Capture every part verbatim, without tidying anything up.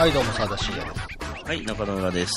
はい、どうも、沢田信也です。 はい、中野村です。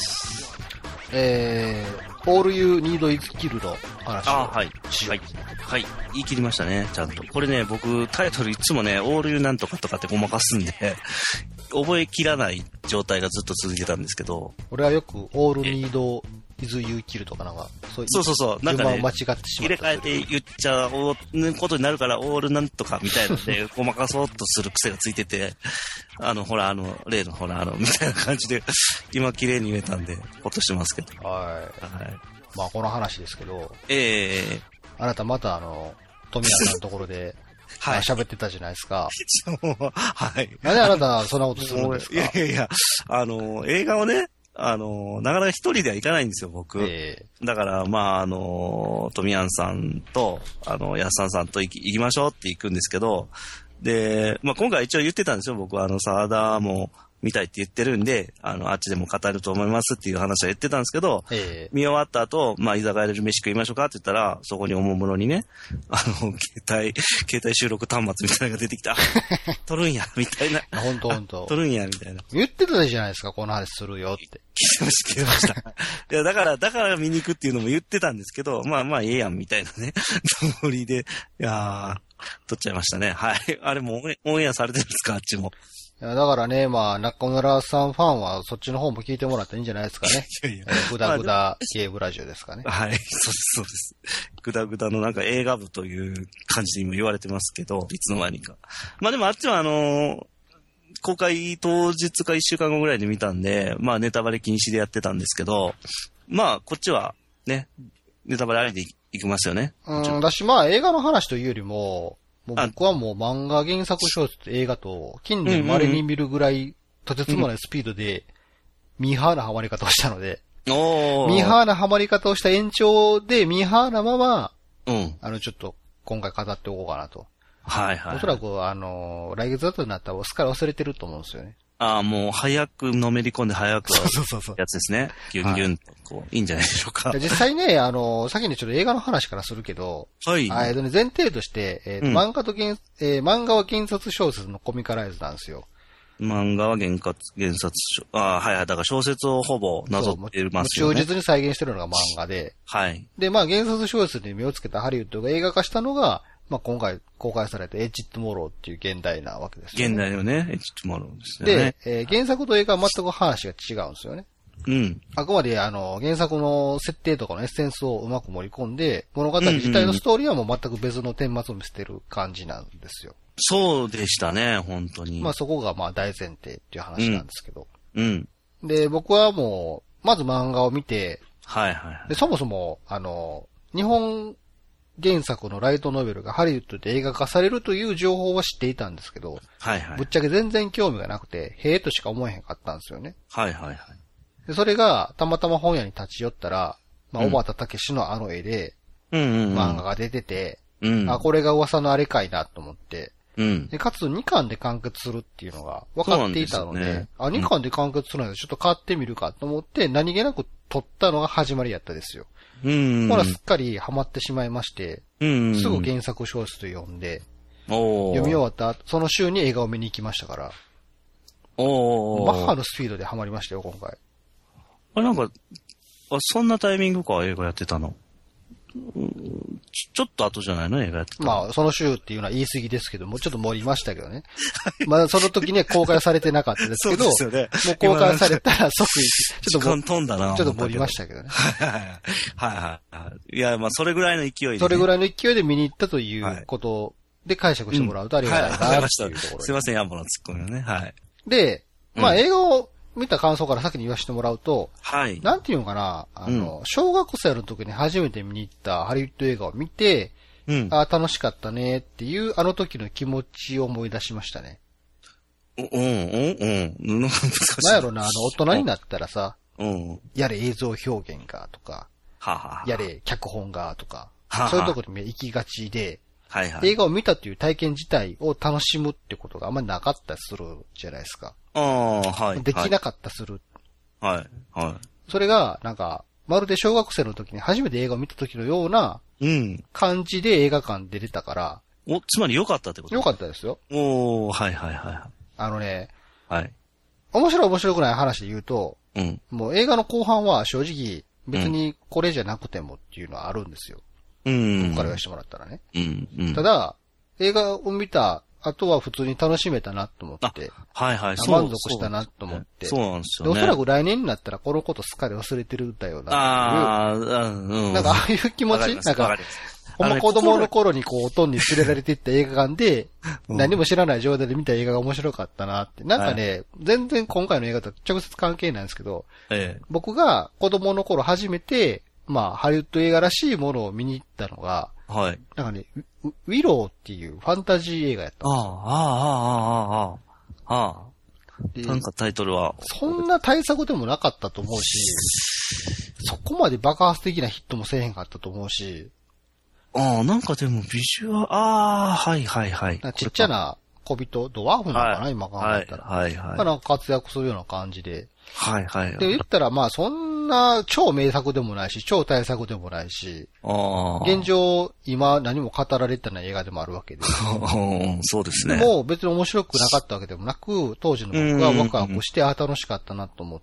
えー、All You Need Is Kill の話を。 あ、はい。はい。はい。言い切りましたね、ちゃんと。これね、僕、タイトルいつもね、All You なんとかとかってごまかすんで、覚えきらない状態がずっと続いてたんですけど。 俺はよく All Need Is You Kill とかなんか、 そうそうそうそう、なんかね、 間違ってしまった。 入れ替えて言っちゃうことになるから、オールなんとかみたいので、ごまかそうとする癖がついてて、あの、ほら、あの、例のほら、あの、みたいな感じで、今綺麗に言えたんで、ほっとしてますけど。 はい。はい。まあ、この話ですけど、 ええー、 あなたまたあの、富谷さんのところで、はい。喋ってたじゃないですか。 はい。 なんであなたそんなことするんですか？ いやいやいや、あの、映画をね、あの、なかなか一人では行かないんですよ、僕。えー、だから、まあ、あの、富谷さんと、あの、安さんさんと行き、行きましょうって行くんですけど、で、まあ、今回一応言ってたんですよ、僕は、あの、沢田も見たいって言ってるんで、あの、あっちでも語ると思いますっていう話は言ってたんですけど、えー、見終わった後、まあ、居酒屋で飯食いましょうかって言ったら、そこにおもむろにね、あの、携帯、携帯収録端末みたいなのが出てきた。撮るんや、みたいな。 ほんとほんと。 撮るんや、みたいな。 言ってたじゃないですか、この話するよって。 聞いてました、聞いてました。いや、だから、だから見に行くっていうのも言ってたんですけど、まあまあ、ええやん、みたいなね。通りで、いやー、撮っちゃいましたね。はい。あれもオンエアされてるんですか、あっちも。 いや、だからね、まあ、中村さんファンはそっちの方も聞いてもらったらいいんじゃないですかね。いやいや。グダグダゲームラジオですかね。 はい、そうです、そうです。グダグダのなんか映画部という感じで今言われてますけど、いつの間にか。まあでもあっちはあのー、公開当日か一週間後ぐらいで見たんで、まあネタバレ禁止でやってたんですけど、まあこっちはね、ネタバレありでいきますよね。 うん、だしまあ映画の話というよりも、もう僕はもう漫画原作小説と映画と近年稀に見るぐらいとてつもないスピードでミーハーなハマり方をしたので、ミーハーなハマり方をした延長でミーハーなまま、うん、あのちょっと今回語っておこうかなと。 はいはい。 おそらくあの来月後になったらすっかり忘れてると思うんですよね。 ああ、もう早くのめり込んで早くそうそうそうやつですね。ギュンギュンとこう、はい、いいんじゃないでしょうか。 実際ね、あの、先にちょっと映画の話からするけど、はい。えっとね、前提として、えーうん、漫画と原、えー、漫画は原作小説のコミカライズなんですよ。 漫画は原作、原作、ああ、はいはい。だから小説をほぼなぞってますよね。 忠実に再現してるのが漫画で。 はい。 で、まあ原作小説に目をつけたハリウッドが映画化したのが、まあ今回公開されたエッジ・トゥモローっていう現代なわけですよね。 現代のね、エッジ・トゥモローですよね。 で、えー、原作と映画は全く話が違うんですよね。うん。あくまであの、原作の設定とかのエッセンスをうまく盛り込んで、物語自体のストーリーはもう全く別の顛末を見せてる感じなんですよ。 そうでしたね、本当に。 まあそこがまあ大前提っていう話なんですけど。 うん。 うん、で、僕はもう、まず漫画を見て、 はいはいはい。 で、そもそも、あの、日本、原作のライトノベルがハリウッドで映画化されるという情報は知っていたんですけど、はいはい。ぶっちゃけ全然興味がなくて、へえとしか思えへんかったんですよね。 はいはいはい。 で、それが、たまたま本屋に立ち寄ったら、まあ、うん、小畑武史のあの絵で、うんうんうん、漫画が出てて、うん、あ、これが噂のあれかいなと思って、うん、で、かつにかんで完結するっていうのが分かっていたので、でね、あ、にかんで完結するのでちょっと買ってみるかと思って、何気なく撮ったのが始まりやったですよ。うん、ほら、すっかりハマってしまいまして、うん、すぐ原作小説と読んで、読み終わった後、その週に映画を見に行きましたから、おマッハのスピードでハマりましたよ、今回。 あれなんか、あ、そんなタイミングか、映画やってたの。ち, ちょっと後じゃないの映画やってたの。 まあ、その週っていうのは言い過ぎですけど、もうちょっと盛りましたけどね。まあ、その時ね、公開されてなかったですけど、そうですよね、もう公開されたら即、 ちょっと、飛んだな。 ちょっと盛りましたけどね。 はいはいはい。いや、まあ、それぐらいの勢いで、ね。 それぐらいの勢いで見に行ったということで解釈してもらうとありがたいなっていうところ、うんはいはい、 すいません、ヤンボのツッコミをね。はい。 で、まあ、映画を、見た感想から先に言わせてもらうと、はい。なんていうのかな、あの、うん、小学生の時に初めて見に行ったハリウッド映画を見て、うん。あ、楽しかったねっていう、あの時の気持ちを思い出しましたね。 うん、うん、うん。難しい。 なんやろな、あの、大人になったらさ、 うん。 やれ映像表現がとか、 はははやれ脚本がとか、 ははそういうところに行きがちで、 はいはい。 映画を見たという体験自体を楽しむってことがあんまりなかったりするじゃないですか。 ああ、はい。 できなかったする。 はい、はい。 それが、なんか、まるで小学生の時に初めて映画を見た時のような、うん。感じで映画館で出たから。 お、つまり良かったってこと？ 良かったですよ。 おー、はいはいはい。 あのね、 はい。 面白い面白くない話で言うと、 うん、 もう映画の後半は正直、別にこれじゃなくてもっていうのはあるんですよ。 うん。 ここから言わせてもらったらね。 うん。うん、 ただ、映画を見た後は普通に楽しめたなと思って。 はいはい。 満足したなと思って。 そうなんですよね。 で、おそらく来年になったらこのことすっかり忘れてるんだよな。 ああ、うん。 なんかああいう気持ちなんか、ほんま子供の頃にこう、おとんに連れられていった映画館で、何も知らない状態で見た映画が面白かったなって。なんかね、はい、全然今回の映画と直接関係ないんですけど、 ええ、 僕が子供の頃初めて、まあ、ハリウッド映画らしいものを見に行ったのが、 はい。 なんかね、ウ, ウィローっていうファンタジー映画やったんですよ。 ああ、ああ、ああ、ああ、ああ。なんかタイトルは。 そんな大作でもなかったと思うし、そこまで爆発的なヒットもせえへんかったと思うし。 ああ、なんかでもビジュアル、ああ、はいはいはい。 ちっちゃな小人、ドワーフなのかな、はい、今考えたら。 はいはいはい。 まあなんか活躍するような感じで。 はいはい、はい。 で、言ったらまあそんな超名作でもないし、超大作でもないし、 あ現状今何も語られてない映画でもあるわけで。 そうですね。 でも別に面白くなかったわけでもなく、当時の僕がワクワクして、あ、楽しかったなと思って、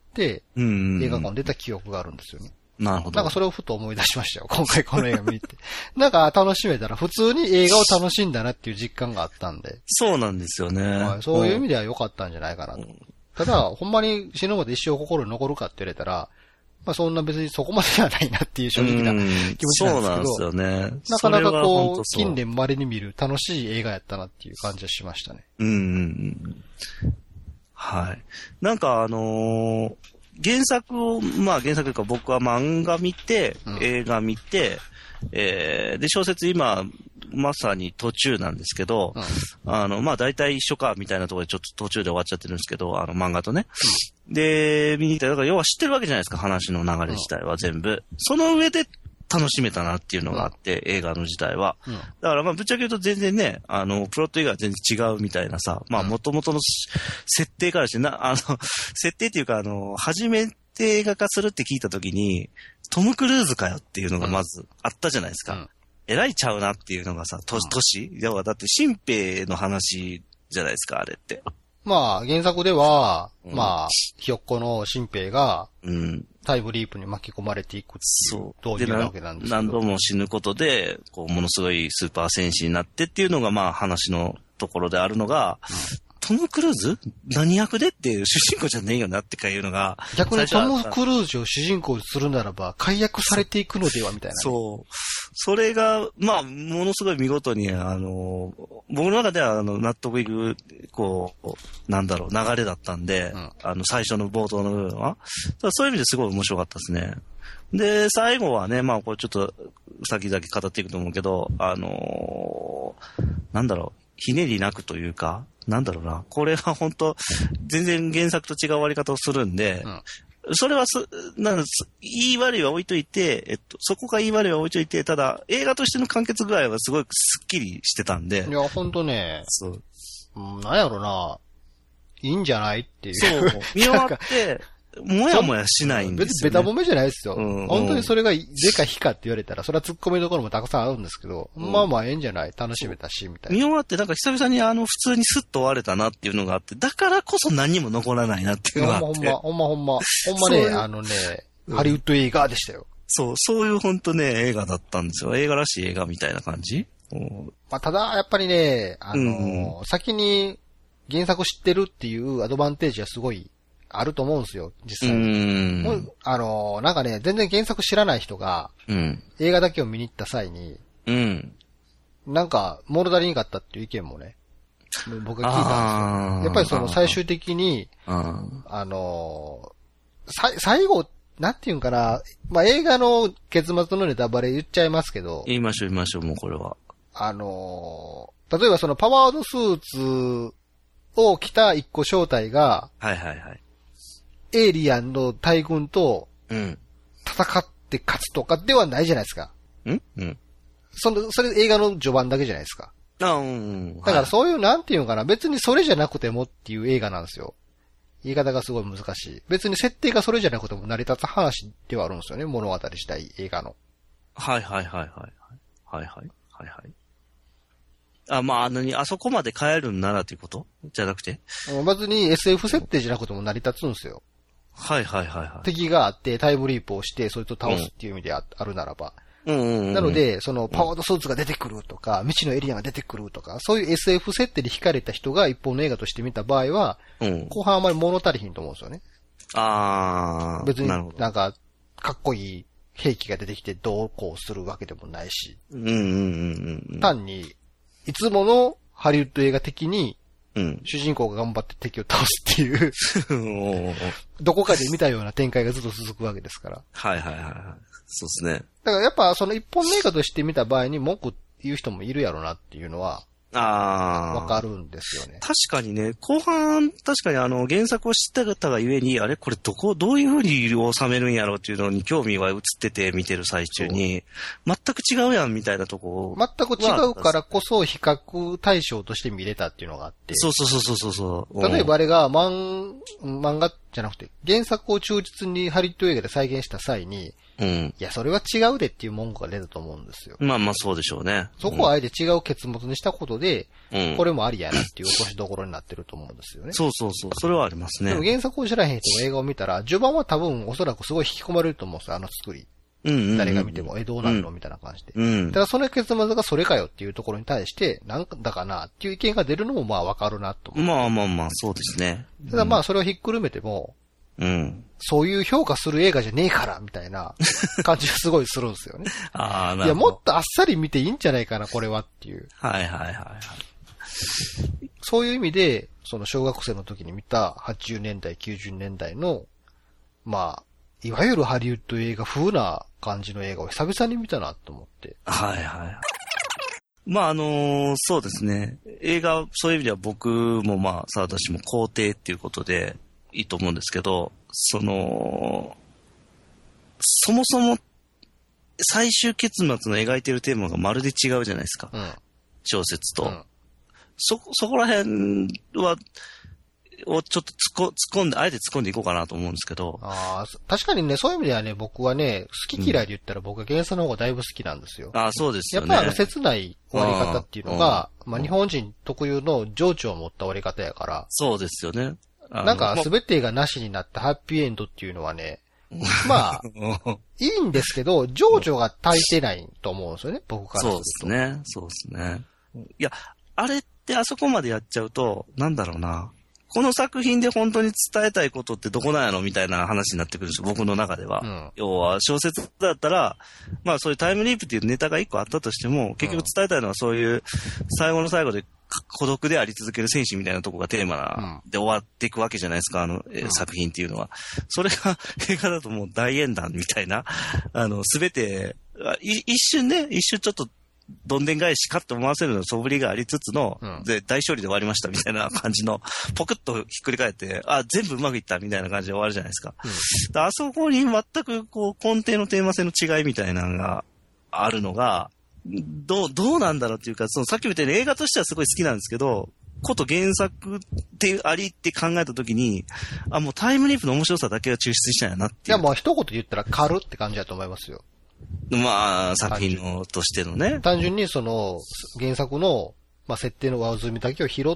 映画館に出た記憶があるんですよね。 なるほど。 なんかそれをふと思い出しましたよ。今回この映画見て。なんか楽しめたら普通に映画を楽しんだなっていう実感があったんで。 そうなんですよね。 はい、そういう意味では良かったんじゃないかなと。うん、ただ、ほんまに死ぬまで一生心に残るかって言われたら、まあそんな別にそこまでではないなっていう正直な気持ちなんですけど。 そうなんですよね。 なかなかこう、近年稀に見る楽しい映画やったなっていう感じはしましたね。 うんうんうん。はい。なんかあのー、原作を、まあ原作というか僕は漫画見て、うん、映画見て、えー、で小説今、まさに途中なんですけど、うん、あの、まあ大体一緒かみたいなところでちょっと途中で終わっちゃってるんですけど、あの漫画とね。うん、で、見に行った。だから要は知ってるわけじゃないですか、話の流れ自体は全部。うん、その上で楽しめたなっていうのがあって、うん、映画の自体は。うん、だからまあぶっちゃけ言うと全然ね、あの、プロット以外は全然違うみたいなさ、まあ元々の設定からしてな、あの、設定っていうかあの、初めて映画化するって聞いたときに、トム・クルーズかよっていうのがまずあったじゃないですか。うん、えらいちゃうなっていうのがさ、都市、うん、要はだって新兵の話じゃないですか、あれって。 まあ、原作では、うん、まあ、ひよっこの新兵が、 うん、 タイムリープに巻き込まれていくっていう導入なわけなんですけど。 何度も死ぬことで、こう、ものすごいスーパー戦士になってっていうのが、まあ、話のところであるのが、うんトム・クルーズ何役でっていう主人公じゃねえよなってかいうのが。 逆にトム・クルーズを主人公にするならば、解約されていくのではみたいな、ね。 そう。それが、まあ、ものすごい見事に、あの、僕の中では、あの、納得いく、こう、なんだろう、流れだったんで、うん、あの、最初の冒頭の部分は。そういう意味ですごい面白かったですね。で、最後はね、まあ、これちょっと、先々語っていくと思うけど、あのー、なんだろう、ひねりなくというか、なんだろうな。これは本当全然原作と違う終わり方をするんで、うん、それはす、なんだ、言い悪いは置いといて、えっと、そこが言い悪いは置いといて、ただ、映画としての完結具合はすごいスッキリしてたんで。 いや、ほんとね。 そう。 うん、なんやろな。いいんじゃないっていう。 そう。見終わって、もやもやしないんですよ、ね。別にベタ褒めじゃないですよ。うんうん、本当にそれが是か非かって言われたら、それは突っ込みどころもたくさんあるんですけど、うん、まあまあええんじゃない楽しめたし、みたいな。 見終わってなんか久々にあの普通にスッと終われたなっていうのがあって、だからこそ何にも残らないなっていうのがあって。 ほんまほんま、ほんまほんま。ほんまね、あのね、ハリウッド映画でしたよ。 そう、そういうほんとね、映画だったんですよ。映画らしい映画みたいな感じ。 まあ、ただ、やっぱりね、あの、うんうん、先に原作知ってるっていうアドバンテージはすごいあると思うんですよ、実際に。もうあの、なんかね、全然原作知らない人が、うん、映画だけを見に行った際に、 うん、 なんか、物足りんかったっていう意見もね、僕が聞いたんですよ。やっぱりその最終的に、あ, あの、さ、最後、なんていうんかな、まあ、映画の結末のネタバレ言っちゃいますけど。 言いましょう言いましょう、もうこれは。 あの、例えばそのパワードスーツを着た一個正体が、 はいはいはい。 エイリアンの大軍と戦って勝つとかではないじゃないですか。 うんうん。 その、それ映画の序盤だけじゃないですか。 あうん、うん。 だからそういう、なんていうのかな、別にそれじゃなくてもっていう映画なんですよ。言い方がすごい難しい。別に設定がそれじゃなくても成り立つ話ではあるんですよね。物語したい映画の。 はいはいはいはい。はいはい。はいはい。 あ、まあ、何、あそこまで変えるんならということじゃなくて別に エスエフ 設定じゃなくても成り立つんですよ。 はいはいはいはい。 敵があってタイムリープをして、それと倒すっていう意味で あ,、うん、あるならば。 うんうんうん、 なので、そのパワードスーツが出てくるとか、未知のエリアが出てくるとか、そういう エスエフ 設定で惹かれた人が一本の映画として見た場合は、うん、後半あまり物足りひんと思うんですよね。 ああ。 別になんか、かっこいい兵器が出てきてどうこうするわけでもないし。 うんうんうんうん、 単に、いつものハリウッド映画的に、 うん、 主人公が頑張って敵を倒すっていうどこかで見たような展開がずっと続くわけですから。 はいはいはいはい。そうですね。 だからやっぱその一本の映画として見た場合に文句言う人もいるやろなっていうのは、 ああ。 わかるんですよね。 確かにね、後半、確かにあの、原作を知ってたがゆえに、あれこれどこ、どういう風に収めるんやろうっていうのに興味が移ってて見てる最中に、全く違うやんみたいなとこ。 全く違うからこそ比較対象として見れたっていうのがあって。 そうそうそうそうそう。 例えばあれが漫、漫画じゃなくて、原作を忠実にハリウッド映画で再現した際に、 うん。いや、それは違うでっていう文句が出たと思うんですよ。 まあまあそうでしょうね。 そこをあえて違う結末にしたことで、 うん、 これもありやなっていう落としどころになってると思うんですよね。 そうそうそう。それはありますね。 でも原作を知らへん人が映画を見たら、序盤は多分おそらくすごい引き込まれると思うんですよ、あの作り。 うんうんうん、 誰が見ても、え、どうなるのみたいな感じで。 うん。 ただその結末がそれかよっていうところに対して、なんだかなっていう意見が出るのもまあわかるなと思う。 まあまあまあ、そうですね。 ただまあそれをひっくるめても、 うん。 そういう評価する映画じゃねえから、みたいな感じがすごいするんですよね。 ああ、なるほど。 いや、もっとあっさり見ていいんじゃないかな、これはっていう。 はいはいはいはい。 そういう意味で、その小学生の時に見たはちじゅうねんだい、きゅうじゅうねんだいの、まあ、いわゆるハリウッド映画風な感じの映画を久々に見たなと思って。 はいはい。まああのー、そうですね。映画、そういう意味では僕もまあ、さあ私も肯定っていうことで、いいと思うんですけど、その、そもそも最終結末の描いてるテーマがまるで違うじゃないですか。 うん、 小説と、うん。そ、そこら辺は、をちょっと突っ込、突っ込んで、あえて突っ込んでいこうかなと思うんですけど。 ああ、確かにね、そういう意味ではね、僕はね、好き嫌いで言ったら僕は原作の方がだいぶ好きなんですよ。 ああ、そうですよね。 やっぱりあの切ない終わり方っていうのが、まあ日本人特有の情緒を持った終わり方やから。 そうですよね。 なんか、すべてがなしになったハッピーエンドっていうのはね、まあ、いいんですけど、情緒が足りてないと思うんですよね、僕からすると。 そうですね、そうですね。いや、あれってあそこまでやっちゃうと、なんだろうな。この作品で本当に伝えたいことってどこなんやろみたいな話になってくるんですよ、僕の中では。うん、要は、小説だったら、まあそういうタイムリープっていうネタが一個あったとしても、結局伝えたいのはそういう、最後の最後で、孤独であり続ける戦士みたいなとこがテーマで終わっていくわけじゃないですか、あの、うん、作品っていうのは。それが映画だともう大演談みたいな、あの、すべて、一瞬ね、一瞬ちょっと、どんでん返しかって思わせるの素振りがありつつの、うん、で、大勝利で終わりましたみたいな感じの、ポクッとひっくり返って、あ、全部うまくいったみたいな感じで終わるじゃないですか。うん、あそこに全くこう、根底のテーマ性の違いみたいなのがあるのが、どう、どうなんだろうっていうか、そのさっきみたいに映画としてはすごい好きなんですけど、こと原作ってありって考えたときに、あ、もうタイムリープの面白さだけが抽出したんやなっていう。 いや、もう一言言ったら軽って感じだと思いますよ。 まあ、作品のとしてのね。 単純にその、原作の、まあ、設定の上積みだけを拾って、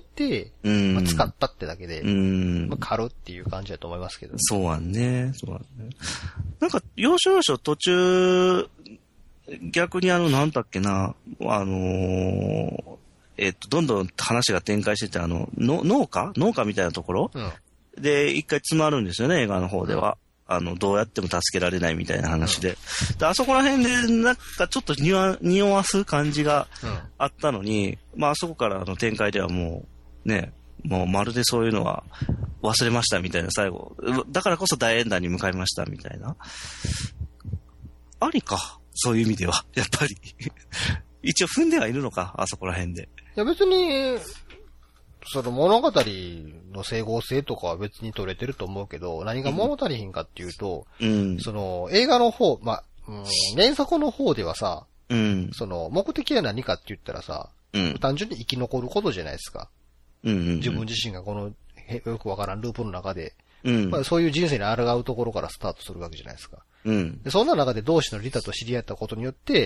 まあ、使ったってだけで、まあ、軽っていう感じだと思いますけど、ね。 そうはね。そうはね。なんか、要所要所途中、逆にあの、なんだっけな、あのー、えっと、どんどん話が展開してて、あの、の農家農家みたいなところ、うん、で、一回詰まるんですよね、映画の方では。うん、あの、どうやっても助けられないみたいな話で。うん、で、あそこら辺で、なんかちょっと匂わ、匂わす感じがあったのに、うん、まあ、あそこからの展開ではもう、ね、もうまるでそういうのは忘れましたみたいな最後。だからこそ大演談に向かいましたみたいな。ありか。そういう意味では、やっぱり。一応踏んではいるのか、あそこら辺で。いや別に、その物語の整合性とかは別に取れてると思うけど、何が物足りひんかっていうと、うん、その映画の方、まあ、うん、原作の方ではさ、うん、その目的は何かって言ったらさ、うん、単純に生き残ることじゃないですか。うんうんうん、自分自身がこのよくわからんループの中で、うんまあ、そういう人生に抗うところからスタートするわけじゃないですか。うん、でそんな中で同志のリタと知り合ったことによって、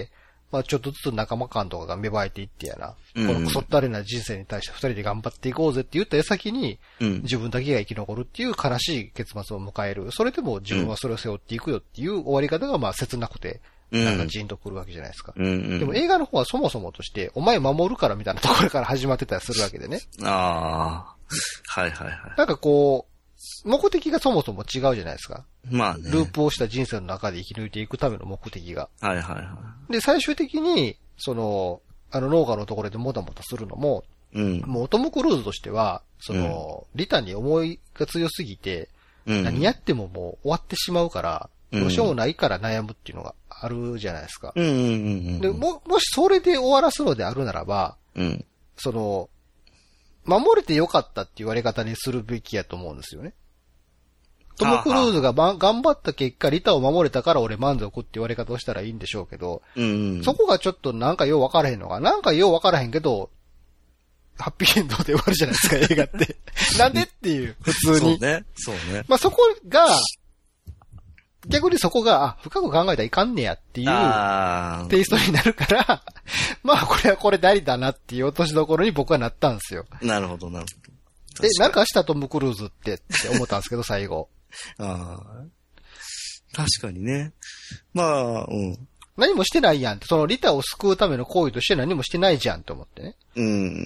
まあちょっとずつ仲間感とかが芽生えていってやな。うん、このクソったれな人生に対して二人で頑張っていこうぜって言った矢先に、うん、自分だけが生き残るっていう悲しい結末を迎える。それでも自分はそれを背負っていくよっていう終わり方がまあ切なくて、なんかジーンとくるわけじゃないですか。うんうん、でも映画の方はそもそもとして、お前守るからみたいなところから始まってたりするわけでね。 ああ。はいはいはい。 なんかこう、目的がそもそも違うじゃないですか。 まあね。 ループをした人生の中で生き抜いていくための目的が。 はいはいはい。 で、最終的に、その、あの農家のところでもたもたするのも、うん、もうトム・クルーズとしては、その、うん、リタに思いが強すぎて、うん、何やってももう終わってしまうから、どうしようもないから悩むっていうのがあるじゃないですか。うんうんうんうん、でも、もしそれで終わらすのであるならば、うん、その、守れてよかったって言われ方にするべきやと思うんですよね。トム・クルーズが、ま、頑張った結果、リタを守れたから俺満足って言われ方をしたらいいんでしょうけど、うんうん、そこがちょっとなんかよう分からへんのが、なんかよう分からへんけど、ハッピーエンドで終わるじゃないですか、映画って。なんでっていう、普通に。 そうね。そうね。 まあ、そこが、逆にそこが、あ、深く考えたらいかんねやっていうテイストになるから、まあ、これはこれでありだなっていう落としどころに僕はなったんですよ。 なるほど、なるほど。で、なんかしたトム・クルーズってって思ったんですけど、最後。 ああ。確かにね。まあ、うん。 何もしてないやんって、そのリタを救うための行為として何もしてないじゃんって思ってね。 うん。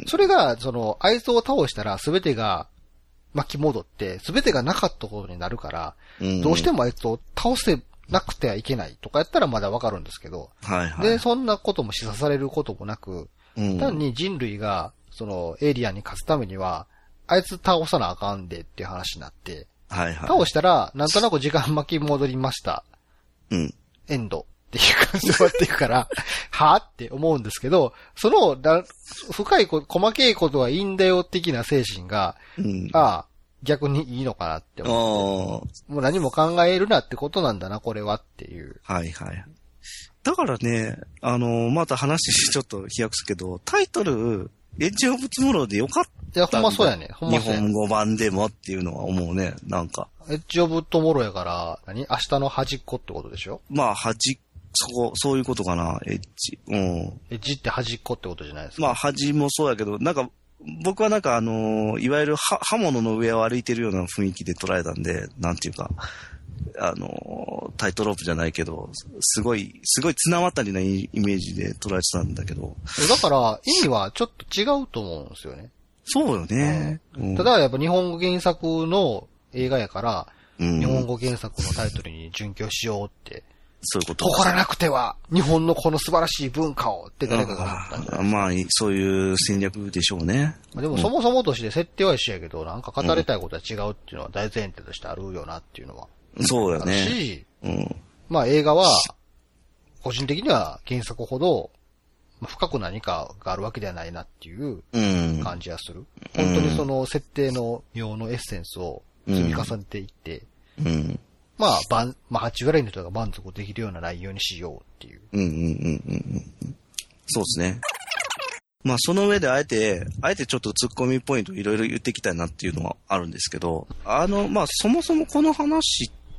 それが、その、あいつを倒したら全てが巻き戻って、全てがなかったことになるから、うん、どうしてもあいつを倒せなくてはいけないとかやったらまだわかるんですけど、 はいはい。 で、そんなことも示唆されることもなく、うん、単に人類が、その、エイリアンに勝つためには、あいつ倒さなあかんでっていう話になって、 はいはい。 倒したら、なんとなく時間巻き戻りました。 うん。 エンドっていう感じで終わっていくから、はぁって思うんですけど、その、深いこ、細けいことはいいんだよ的な精神が、うん、ああ、逆にいいのかなって思って。もう何も考えるなってことなんだな、これはっていう。 はいはい。だからね、あの、また話ちょっと飛躍するけど、タイトル、エッジオブツモローでよかった。 いや、ほんまそうやね。ほんまそうやね。 日本語版でもっていうのは思うね、なんか。 エッジオブトモローやから、何明日の端っこってことでしょ？ まあ、端、そこ、そういうことかな、エッジ。うん。 エッジって端っこってことじゃないですか。 まあ、端もそうやけど、なんか、僕はなんかあのー、いわゆる刃物の上を歩いてるような雰囲気で捉えたんで、なんていうか、あのー、タイトロープじゃないけど、すごい、すごい綱渡りなイメージで捉えてたんだけど。 だから、意味はちょっと違うと思うんですよね。 そうよね。 うん、ただ、やっぱ日本語原作の映画やから、うん、日本語原作のタイトルに準拠しようって。 そういうこと。 誇らなくては、日本のこの素晴らしい文化をって誰かが思ったんじゃないですか。 まあ、そういう戦略でしょうね。 でもそもそもとして設定は一緒やけど、なんか語りたいことは違うっていうのは大前提としてあるよなっていうのは。 そうだね。 し、うん、まあ映画は、個人的には原作ほど、深く何かがあるわけではないなっていう感じがする。うん、本当にその設定の妙のエッセンスを積み重ねていって、うんうん、まあ、ばん、まあ、はち割の人が満足できるような内容にしようっていう。 うんうんうんうんうん。そうですね。まあ、その上であえて、あえてちょっと突っ込みポイントいろいろ言っていきたいなっていうのはあるんですけど、あの、まあ、そもそもこの話って、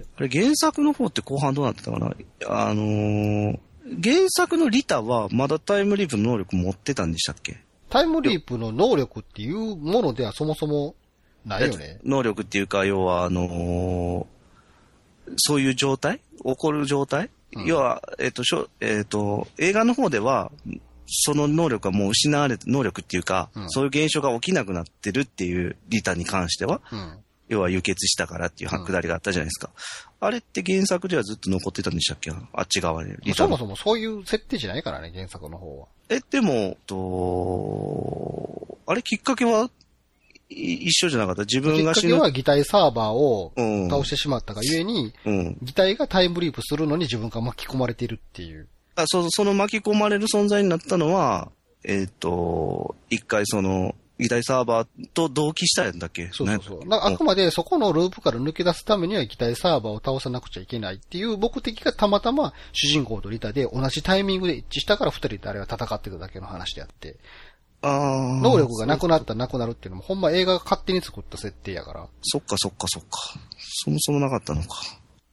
あれ原作の方って後半どうなってたかな？あのー、原作のリタはまだタイムリープの能力持ってたんでしたっけ？ タイムリープの能力っていうものではそもそもないよね。 能力っていうか、要は、あのー、そういう状態？起こる状態？うん、要は、えっ、ー、と、しょ、えっ、ー、と、映画の方では、その能力がもう失われて、能力っていうか、うん、そういう現象が起きなくなってるっていうリタに関しては、うん、要は輸血したからっていうくだりがあったじゃないですか。うん、あれって原作ではずっと残ってたんでしたっけ？あっち側に。 リタそもそもそういう設定じゃないからね、原作の方は。 え、でも、と、あれきっかけは一緒じゃなかった？自分が死ぬ。 きっかけは擬態サーバーを倒してしまったがゆえに、うん、擬態がタイムリープするのに自分が巻き込まれているっていう。 あ、そ、その巻き込まれる存在になったのは、えっ、ー、と、一回その、擬態サーバーと同期したんだっけ？ そうそうそう。あくまでそこのループから抜け出すためには擬態サーバーを倒さなくちゃいけないっていう目的がたまたま主人公とリタで同じタイミングで一致したから二人であれは戦ってただけの話であって。 あ能力がなくなったらなくなるっていうのもほんま映画が勝手に作った設定やから。 そっかそっかそっか。そもそもなかったのか。えっと、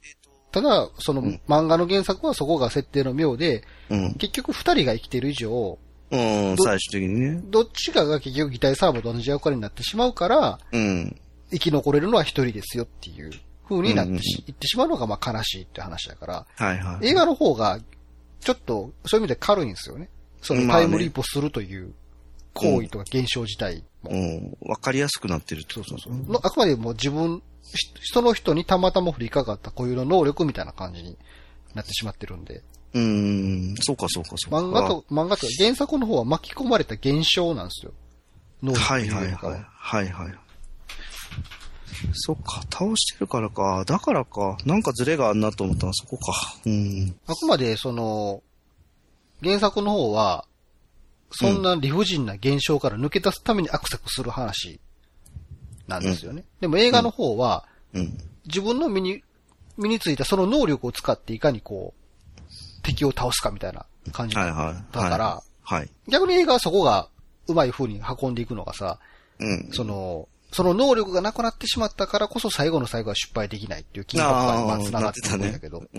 ただ、その漫画の原作はそこが設定の妙で、うん、結局二人が生きている以上、 うん、最終的にね。 どっちかが結局擬態サーバーと同じ役割になってしまうから、うん、生き残れるのは一人ですよっていう風になってし、うん、言ってしまうのがまあ悲しいって話だから、はいはい、映画の方がちょっとそういう意味で軽いんですよね。そのタイムリープするという行為とか現象自体も。 うん、わかりやすくなってるってことそうそうそう。あくまでも自分、その人にたまたま降りかかった固有の能力みたいな感じになってしまってるんで。 うーん、そうかそうかそうか。 漫画と、漫画と原作の方は巻き込まれた現象なんですよ。 能力はいはいはい。はいはい。そっか、倒してるからか。だからか。なんかズレがあんなと思ったらそこか。うん。 あくまでその、原作の方は、そんな理不尽な現象から抜け出すためにアクセクする話なんですよね。うん、でも映画の方は、うん、自分の身に、身についたその能力を使っていかにこう、敵を倒すかみたいな感じだから、はいはいはい、逆に映画はそこがうまい風に運んでいくのがさ、うん、その、その能力がなくなってしまったからこそ最後の最後は失敗できないっていう緊迫感に繋がってくるんだけど、ねうん、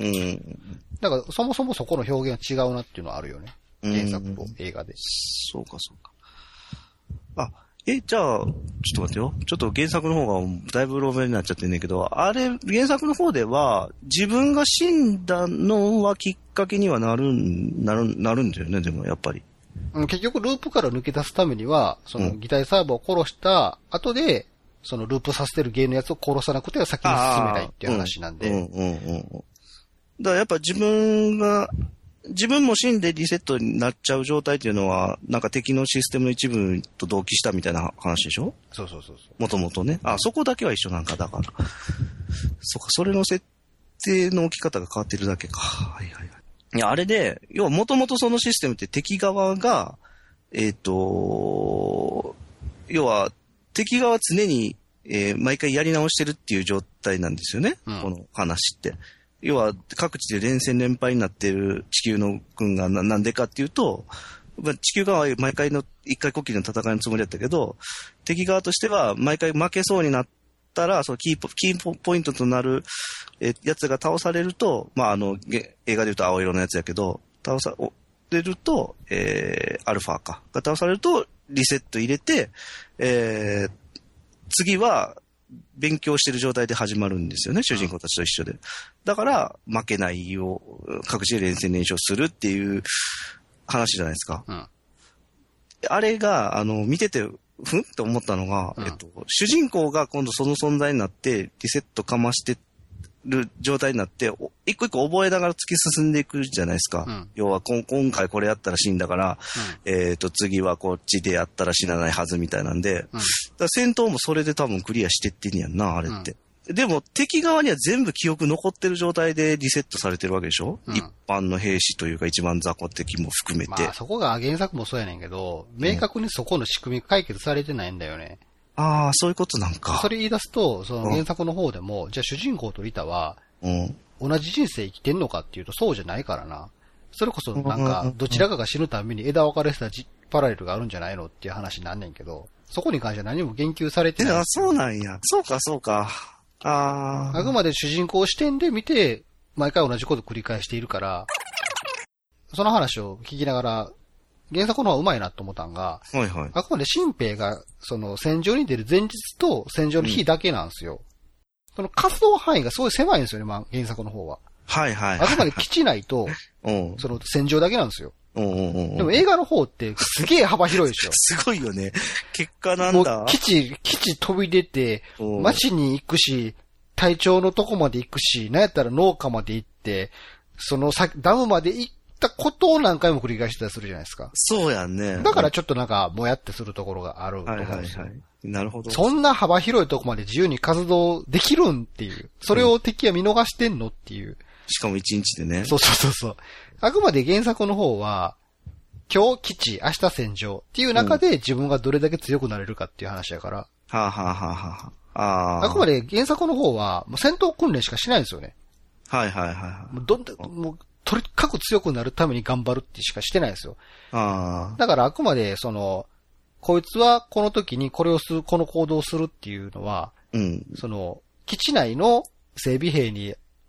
だからそもそもそこの表現は違うなっていうのはあるよね。原作と映画で。 そうかそうか。あ、え、じゃあ、ちょっと待ってよ。ちょっと原作の方がだいぶローメになっちゃってんねんけど、あれ、原作の方では、自分が死んだのはきっかけにはなるん、なる、なるんだよね、でもやっぱり。 結局ループから抜け出すためには、その擬態サーバーを殺した後で、そのループさせてるゲーのやつを殺さなくては先に進めないっていう話なんで。うん、うん、うん。だからやっぱ自分が、自分も死んでリセットになっちゃう状態っていうのは、なんか敵のシステムの一部と同期したみたいな話でしょ？ そうそうそうそう。 もともとね。あ、そこだけは一緒なんか、だから。そっか、それの設定の置き方が変わってるだけか。はいはいはい。いや、あれで、要はもともとそのシステムって敵側が、えっと、要は敵側は常に、えー、毎回やり直してるっていう状態なんですよね。うん、この話って。要は各地で連戦連敗になっている地球の軍がな、なんでかっていうと、地球側は毎回の一回こっきりの戦いのつもりだったけど、敵側としては毎回負けそうになったら、そのキーポ、キーポイントとなるえやつが倒されると、まあ、あの、映画で言うと青色のやつやけど、倒されると、えー、アルファか。が倒されるとリセット入れて、えー、次は、勉強してる状態で始まるんですよね、主人公たちと一緒で。だから、負けないよう、各地で連戦連勝するっていう話じゃないですか。うん、あれが、あの、見てて、ふんって思ったのが、うん、えっと、主人公が今度その存在になって、リセットかましてる状態になって、一個一個覚えながら突き進んでいくじゃないですか。うん、要はこ、今回これやったら死んだから、うん、えっと、次はこっちでやったら死なないはずみたいなんで、うん、だから戦闘もそれで多分クリアしてってんやんな、あれって。うん、でも、敵側には全部記憶残ってる状態でリセットされてるわけでしょ、うん、一般の兵士というか一番雑魚敵も含めて。 まあ、そこが原作もそうやねんけど、明確にそこの仕組み解決されてないんだよね。 ああ、そういうことなんか。 それ言い出すと、その原作の方でも、うん、じゃあ主人公とリタは、うん、同じ人生生きてんのかっていうとそうじゃないからな。それこそなんか、どちらかが死ぬたびに枝分かれしたパラレルがあるんじゃないのっていう話になんねんけど、そこに関しては何も言及されてない。 いや、そうなんや。そうか、そうか。ああ。 あくまで主人公視点で見て、毎回同じこと繰り返しているから、その話を聞きながら、原作の方が上手いなと思ったんが、はいはい。あくまで新兵が、その戦場に出る前日と戦場の日だけなんですよ。うん、その活動範囲がすごい狭いんですよね、まあ、原作の方は。 はいはい。 あくまで基地内と、その戦場だけなんですよ。でも映画の方ってすげえ幅広いでしょ。 すごいよね。結果なんだ。 もう基地、基地飛び出て、街に行くし、隊長のとこまで行くし、なんやったら農家まで行って、その先、ダムまで行ったことを何回も繰り返したりするじゃないですか。 そうやんね。 だからちょっとなんか、もやってするところがあると思うんですよ。はいはいはい。 なるほど。 そんな幅広いとこまで自由に活動できるんっていう。それを敵は見逃してんのっていう。 しかも一日でね。 そうそうそうそう。あくまで原作の方は、今日基地、明日戦場っていう中で自分がどれだけ強くなれるかっていう話やから。はあ、はあはあはあ、ああ。あくまで原作の方は、もう戦闘訓練しかしないんですよね。 はいはいはい。 もうどんどん、もう、とにかく強くなるために頑張るってしかしてないんですよ。ああ。だからあくまで、その、こいつはこの時にこれをする、この行動をするっていうのは、うん。その、基地内の整備兵に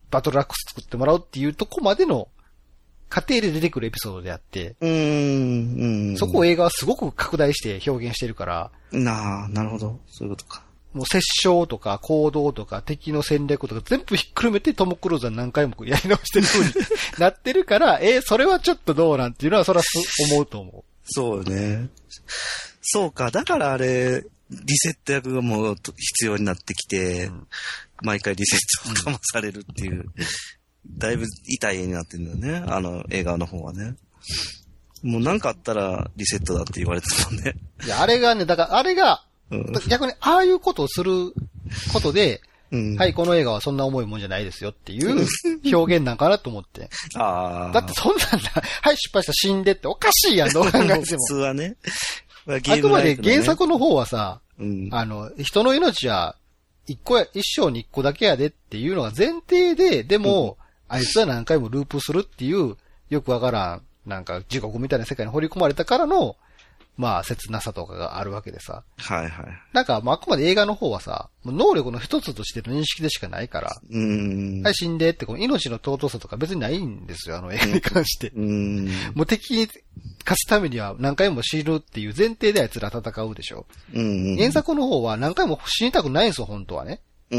バトルアックス作ってもらうっていうとこまでの過程で出てくるエピソードであって、 うーん、 そこを映画はすごく拡大して表現してるから、 なあ、なるほど。そういうことか。 もう殺傷とか行動とか敵の戦略とか全部ひっくるめてトム・クルーズは何回もやり直してる風になってるから、えー、それはちょっとどうなんていうのはそれは思うと思う。 そうね。そうか。だからあれ、リセット役がもう必要になってきて、うん、毎回リセットをかまされるっていう、うん、だいぶ痛い絵になってるんだよね。あの映画の方はね。もうなんかあったらリセットだって言われてたもんね。 いや、あれがね、だからあれが、うん、逆にああいうことをすることで、うん、はい、この映画はそんな重いもんじゃないですよっていう表現なんかなと思って。あだってそんなんだ、はい、失敗した死んでっておかしいやん、どう考えても。普通はね。 まあ、あくまで原作の方はさ、うん、あの、人の命は一個や、一生に一個だけやでっていうのが前提で、でも、うん、あいつは何回もループするっていう、よくわからん、なんか地獄みたいな世界に掘り込まれたからの、まあ、切なさとかがあるわけでさ。 はいはい。 なんか、まあ、あくまで映画の方はさ、能力の一つとしての認識でしかないから、うーんはい、死んでって、この命の尊さとか別にないんですよ、あの映画に関して。うーんもう敵に勝つためには何回も死ぬっていう前提であいつら戦うでしょ。うん原作の方は何回も死にたくないんですよ、本当はね。 うん、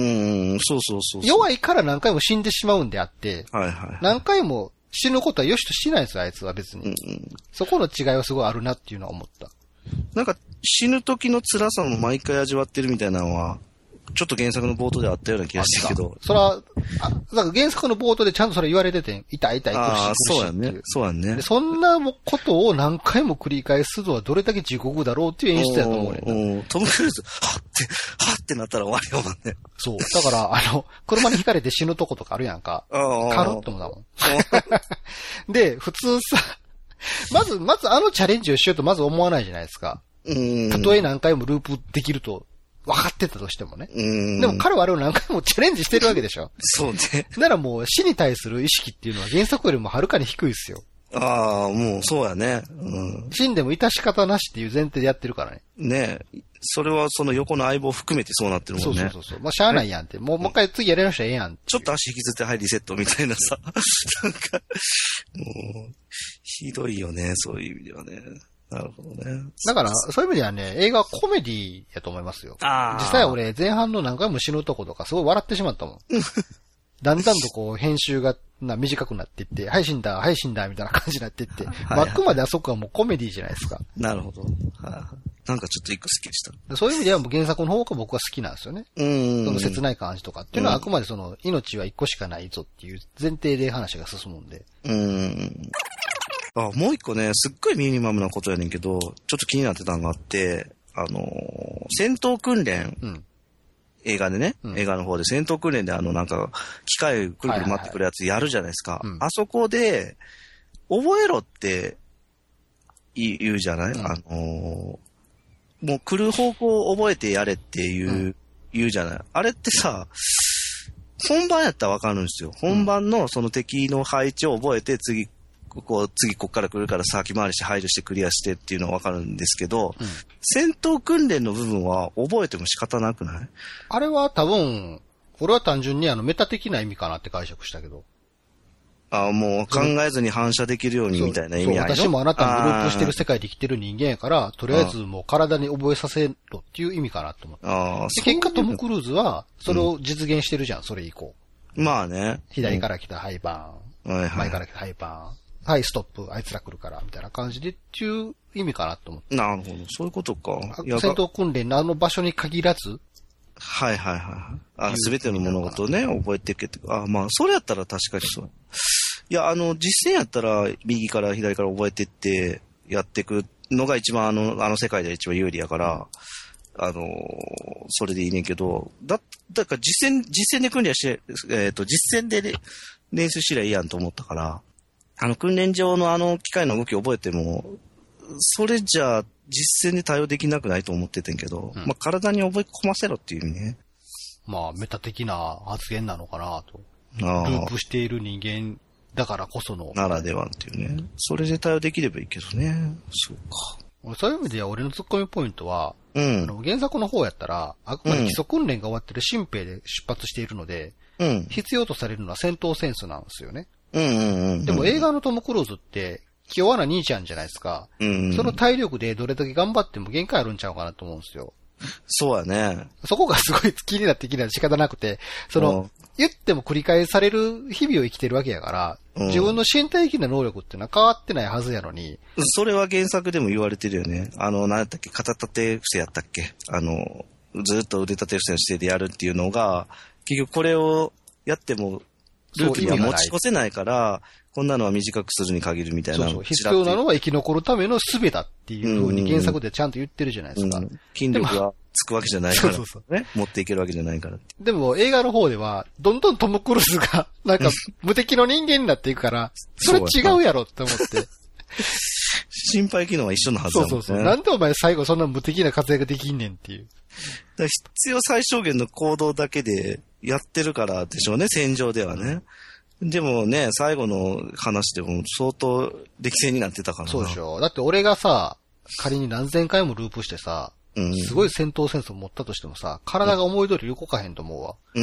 そうそうそうそう。 弱いから何回も死んでしまうんであって、はいはい。何回も死ぬことは良しとしないんですよ、あいつは別に。うんうん、そこの違いはすごいあるなっていうのは思った。 なんか死ぬ時の辛さも毎回味わってるみたいなのは、ちょっと原作の冒頭であったような気がしたけど。 それは、あ、だから原作の冒頭でちゃんとそれ言われてて、痛い痛い苦しい苦しい。ああ、 そうやね。そうやね。 そんなことを何回も繰り返すのはどれだけ地獄だろうっていう演出やと思うねん。 トム・クルーズ、はって、はってなったら終わりよもんね。 そう。だから、あの、車に轢かれて死ぬとことかあるやんか。カルッともだもん。で、普通さ、まず、まずあのチャレンジをしようとまず思わないじゃないですか。うんたとえ何回もループできると分かってたとしてもね。うんでも彼はあれを何回もチャレンジしてるわけでしょ。 そうね。 ならもう死に対する意識っていうのは原作よりもはるかに低いですよ。 ああ、もうそうやね。 うん、死んでも致し方なしっていう前提でやってるからね。 ねえ。それはその横の相棒含めてそうなってるもんね。 そうそうそう。まあ、しゃあないやんって。もう、もう一回次やり直したらええやん。 ちょっと足引きずってはいリセットみたいなさ。なんか、もう、ひどいよね、そういう意味ではね。なるほどね。 だから、そういう意味ではね、映画はコメディやと思いますよ。あ実際俺、前半の何回も死ぬとことかすごい笑ってしまったもん。だんだんとこう、編集がな短くなっていって、はい死んだ、はい死んだ、みたいな感じになっていって、はいはい、あくまであそこはもうコメディじゃないですか。 なるほど。はあ、なんかちょっと一個好きでした。 そういう意味ではもう原作の方が僕は好きなんですよね。うん。その切ない感じとかっていうのはあくまでその、命は一個しかないぞっていう前提で話が進むんで。うん。 あ、もう一個ね、すっごいミニマムなことやねんけど、ちょっと気になってたのがあって、あのー、戦闘訓練、うん、映画でね、うん、映画の方で戦闘訓練であのなんか、機械くるくる回ってくるやつやるじゃないですか。はいはいはい、あそこで、覚えろって言うじゃない、うん、あのー、もう来る方向を覚えてやれっていう、うん、言うじゃないあれってさ、本番やったらわかるんですよ。本番のその敵の配置を覚えて次、ここ、次こっから来るから先回りして排除してクリアしてっていうのはわかるんですけど、うん、戦闘訓練の部分は覚えても仕方なくない？ あれは多分、俺は単純にあのメタ的な意味かなって解釈したけど。 ああ、もう考えずに反射できるようにみたいな意味合いの。 そう、私もあなたのグループしてる世界で生きてる人間やから、とりあえずもう体に覚えさせろっていう意味かなと思って。ああ、で結果トム・クルーズは、それを実現してるじゃん、うん、それ以降。 まあね。 左から来たハイバーン。はいはい、前から来たハイバーン。はい、ストップ、あいつら来るから、みたいな感じでっていう意味かなと思って。 なるほど、そういうことか。 戦闘訓練のあの場所に限らず。 はいはいはい。あ、すべての物事をね、覚えていけて。あ、まあ、それやったら確かにそう。いや、あの、実践やったら、右から左から覚えていって、やっていくのが一番あの、あの世界で一番有利やから、あの、それでいいねんけど、だ、だから実践、実践で訓練して、えっと、実践で練習しりゃいいやんと思ったから、あの、訓練上のあの機械の動きを覚えても、それじゃあ実践で対応できなくないと思っててんけど、うん、まあ、体に覚え込ませろっていう意味ね。 まあ、メタ的な発言なのかなと。あループしている人間だからこその。 ならではっていうね。それで対応できればいいけどね。そうか。 そういう意味では俺のツッコミポイントは、うん、あの原作の方やったら、あくまで基礎訓練が終わってる新兵で出発しているので、うん、必要とされるのは戦闘センスなんですよね。うんうんうんうん、でも映画のトム・クルーズって、気弱な兄ちゃんじゃないですか、うんうん。その体力でどれだけ頑張っても限界あるんちゃうかなと思うんですよ。 そうやね。 そこがすごい気になって気になって仕方なくて、その、言っても繰り返される日々を生きてるわけやから、うん、自分の身体的な能力っていうのは変わってないはずやのに。 それは原作でも言われてるよね。あの、何やったっけ、肩立て伏せやったっけ、あの、ずっと腕立て伏せの姿勢でやるっていうのが、結局これをやっても、ループには持ち越せないから、こんなのは短くするに限るみたいな。 そうそう。必要なのは生き残るための術だっていう風に原作でちゃんと言ってるじゃないですか。うんうん、 筋力がつくわけじゃないから、ね。そうそうそう。持っていけるわけじゃないから。 でも映画の方では、どんどんトム・クルーズが、なんか、無敵の人間になっていくから、それ違うやろって思って。 心肺機能は一緒のはずだもんね。 そうそうそう。なんでお前最後そんな無敵な活躍できんねんっていう。 だ必要最小限の行動だけでやってるからでしょうね、戦場ではね。でもね、最後の話でも相当力戦になってたからな。 そうでしょ。だって俺がさ、仮に何千回もループしてさ、うん、すごい戦闘センスを持ったとしてもさ、体が思い通り動かへんと思うわ。うん。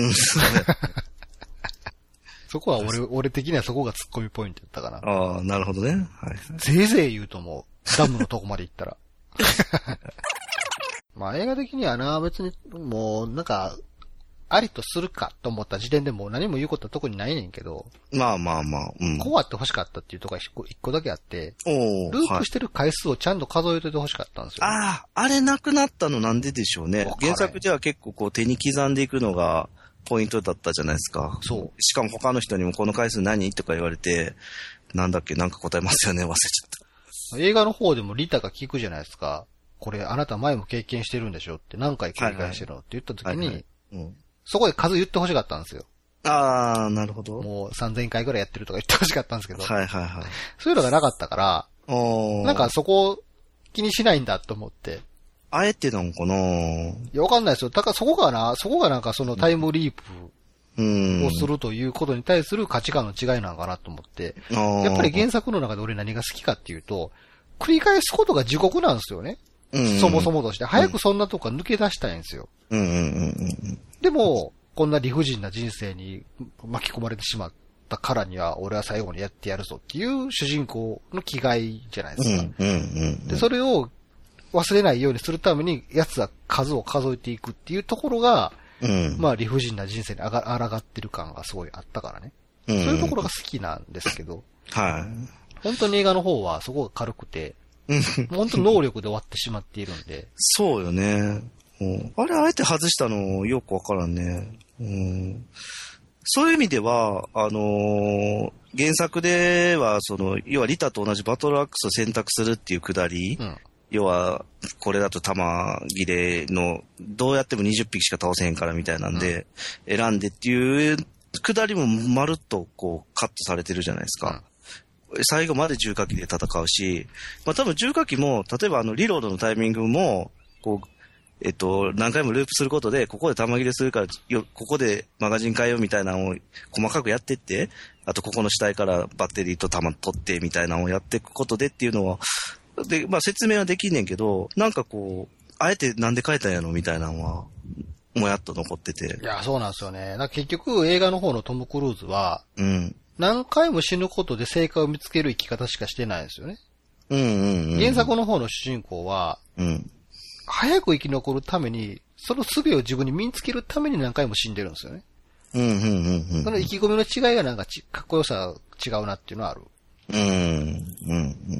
そこは俺、俺的にはそこがツッコミポイントだったかな。 ああ、なるほどね。はい、はい。 ぜいぜい言うと思う。ダムのとこまで行ったら。まあ映画的にはな、別に、もう、なんか、ありとするかと思った時点でもう何も言うことは特にないねんけど。 まあまあまあ。うん。 こうあって欲しかったっていうところが一個だけあって、おループしてる回数をちゃんと数えといて欲しかったんですよ、 ね。ああ、あれなくなったのなんででしょうね。原作では結構こう手に刻んでいくのがポイントだったじゃないですか。そう。しかも他の人にもこの回数何とか言われて、なんだっけなんか答えますよね忘れちゃった。 映画の方でもリタが聞くじゃないですか。これあなた前も経験してるんでしょって何回繰り返してるのって言った時に、はいはいうん、そこで数言って欲しかったんですよ。 ああ、なるほど。 もうさんぜんかいぐらいやってるとか言って欲しかったんですけど。 はいはいはい。 そういうのがなかったから、なんかそこを気にしないんだと思って。 あえてなんかないや、わかんないですよ。だからそこがな、そこがなんかそのタイムリープをするということに対する価値観の違いなのかなと思って。やっぱり原作の中で俺何が好きかっていうと、繰り返すことが地獄なんですよね。うんうん、そもそもとして。早くそんなとこから抜け出したいんですよ。うんうんうんうん、でも、こんな理不尽な人生に巻き込まれてしまったからには、俺は最後にやってやるぞっていう主人公の気概じゃないですか。うんうんうんうん、で、それを忘れないようにするために、奴は数を数えていくっていうところが、うん、まあ理不尽な人生にあが、抗ってる感がすごいあったからね。うんうん、そういうところが好きなんですけど。はい。本当に映画の方はそこが軽くて、本当能力で終わってしまっているんで。 そうよね。うん、あれ、あえて外したのよくわからんね、うん。そういう意味では、あのー、原作では、その、要はリタと同じバトルアックスを選択するっていうくだり、うん、要は、これだと弾切れの、どうやってもにじゅっぴきしか倒せへんからみたいなんで、うん、選んでっていうくだりもまるっとこうカットされてるじゃないですか。うん最後まで重火器で戦うし、まあ多分重火器も、例えばあのリロードのタイミングも、こう、えっと、何回もループすることで、ここで弾切れするから、よ、ここでマガジン変えようみたいなのを細かくやってって、あとここの死体からバッテリーと弾取ってみたいなのをやっていくことでっていうのは、で、まあ説明はできんねんけど、なんかこう、あえてなんで変えたんやろみたいなのは、もやっと残ってて。 いや、そうなんですよね。だ結局映画の方のトム・クルーズは、うん。何回も死ぬことで正解を見つける生き方しかしてないんですよね。うんうんうん。原作の方の主人公は、うん。早く生き残るために、その術を自分に身につけるために何回も死んでるんですよね。うんうんうんうん。その意気込みの違いがなんかちかっこよさ違うなっていうのはある。うんうんうん。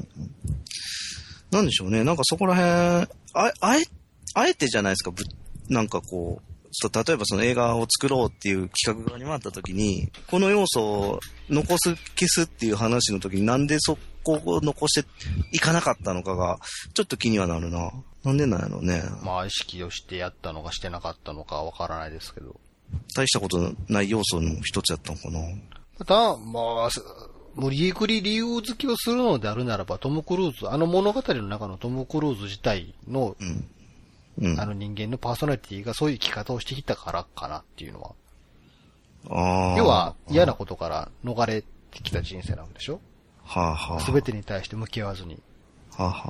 なんでしょうね。なんかそこら辺、あ、あえ、あえてじゃないですか。ぶなんかこう。例えばその映画を作ろうっていう企画がに回った時に、この要素を残す、消すっていう話の時になんでそこを残していかなかったのかが、ちょっと気にはなるな。なんでなんやろうね。 まあ意識をしてやったのかしてなかったのかわからないですけど。 大したことない要素の一つやったのかな。 また、まあ、無理くり理由付けをするのであるならば、トム・クルーズ、あの物語の中のトム・クルーズ自体の、うんうん、あの人間のパーソナリティがそういう生き方をしてきたからかなっていうのは。あ要は嫌なことから逃れてきた人生なわけでしょ。はあはあ。すべてに対して向き合わずに。はあはあ。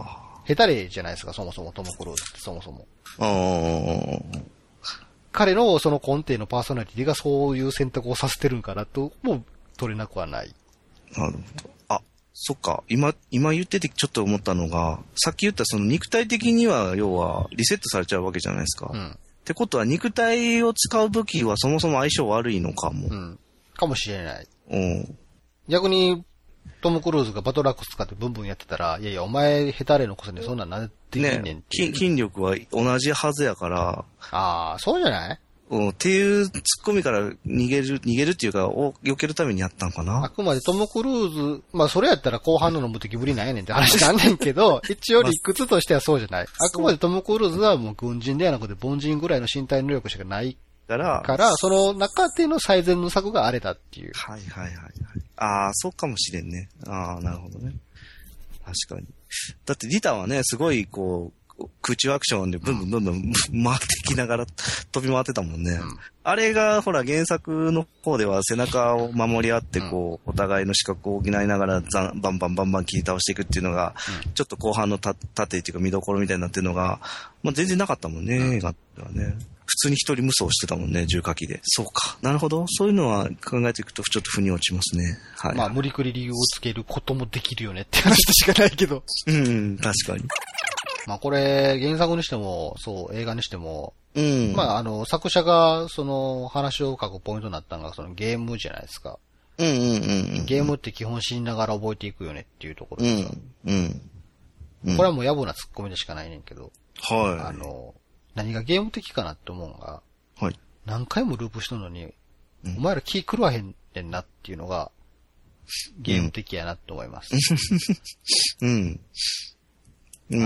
ヘタレじゃないですか、そもそもトム・クルーズってそもそも。 あ彼のその根底のパーソナリティがそういう選択をさせてるんかなと、もう取れなくはない。 なるほど。あ、そっか。今、今言っててちょっと思ったのが、さっき言ったその肉体的には要はリセットされちゃうわけじゃないですか。うん。ってことは肉体を使う武器はそもそも相性悪いのかも。 うん。かもしれない。 うん。 逆に、トム・クルーズがバトルアックス使ってブンブンやってたら、いやいや、お前ヘタレのくせにそんなんなんでできんねんってね。筋力は同じはずやから。 ああ、そうじゃない？ うん、っていうツッコミから逃げる、逃げるっていうか、を避けるためにやったんかな。 あくまでトム・クルーズ、まあそれやったら後半のの無敵ぶりなんやねんって話なんねんけど、一応理屈としてはそうじゃない。あくまでトム・クルーズはもう軍人ではなくて凡人ぐらいの身体能力しかないから、から、その中での最善の策があれだっていう。 はいはいはいはい。ああ、そうかもしれんね。ああ、なるほどね。確かに。だってリタはね、すごいこう、空中アクションでブンブンどんどん回ってきながら飛び回ってたもんね。うん、あれがほら原作の方では背中を守り合ってこう、うん、お互いの視覚を補いながらバンバンバンバンバン切り倒していくっていうのが、うん、ちょっと後半の盾っていうか見どころみたいになってるのが、まあ、全然なかったもんね、映画ではね。普通に一人無双してたもんね、重火器で。そうか。なるほど。そういうのは考えていくとちょっと腑に落ちますね。はい。 まあ無理くり理由をつけることもできるよねって話しかないけど。 うん、確かに。 まあこれ、原作にしても、そう、映画にしても、 うん。 まああの、作者が、その、話を書くポイントになったのが、そのゲームじゃないですか。 うんうんうん、うん。 ゲームって基本死にながら覚えていくよねっていうところでさ。 うん。うん。 うん、これはもう野暮なツッコミでしかないねんけど。 はい。 あの、何がゲーム的かなって思うのが、 はい。 何回もループしとんのに、うん、お前ら気狂わへんねんなっていうのが、ゲーム的やなって思います。 うん。うん。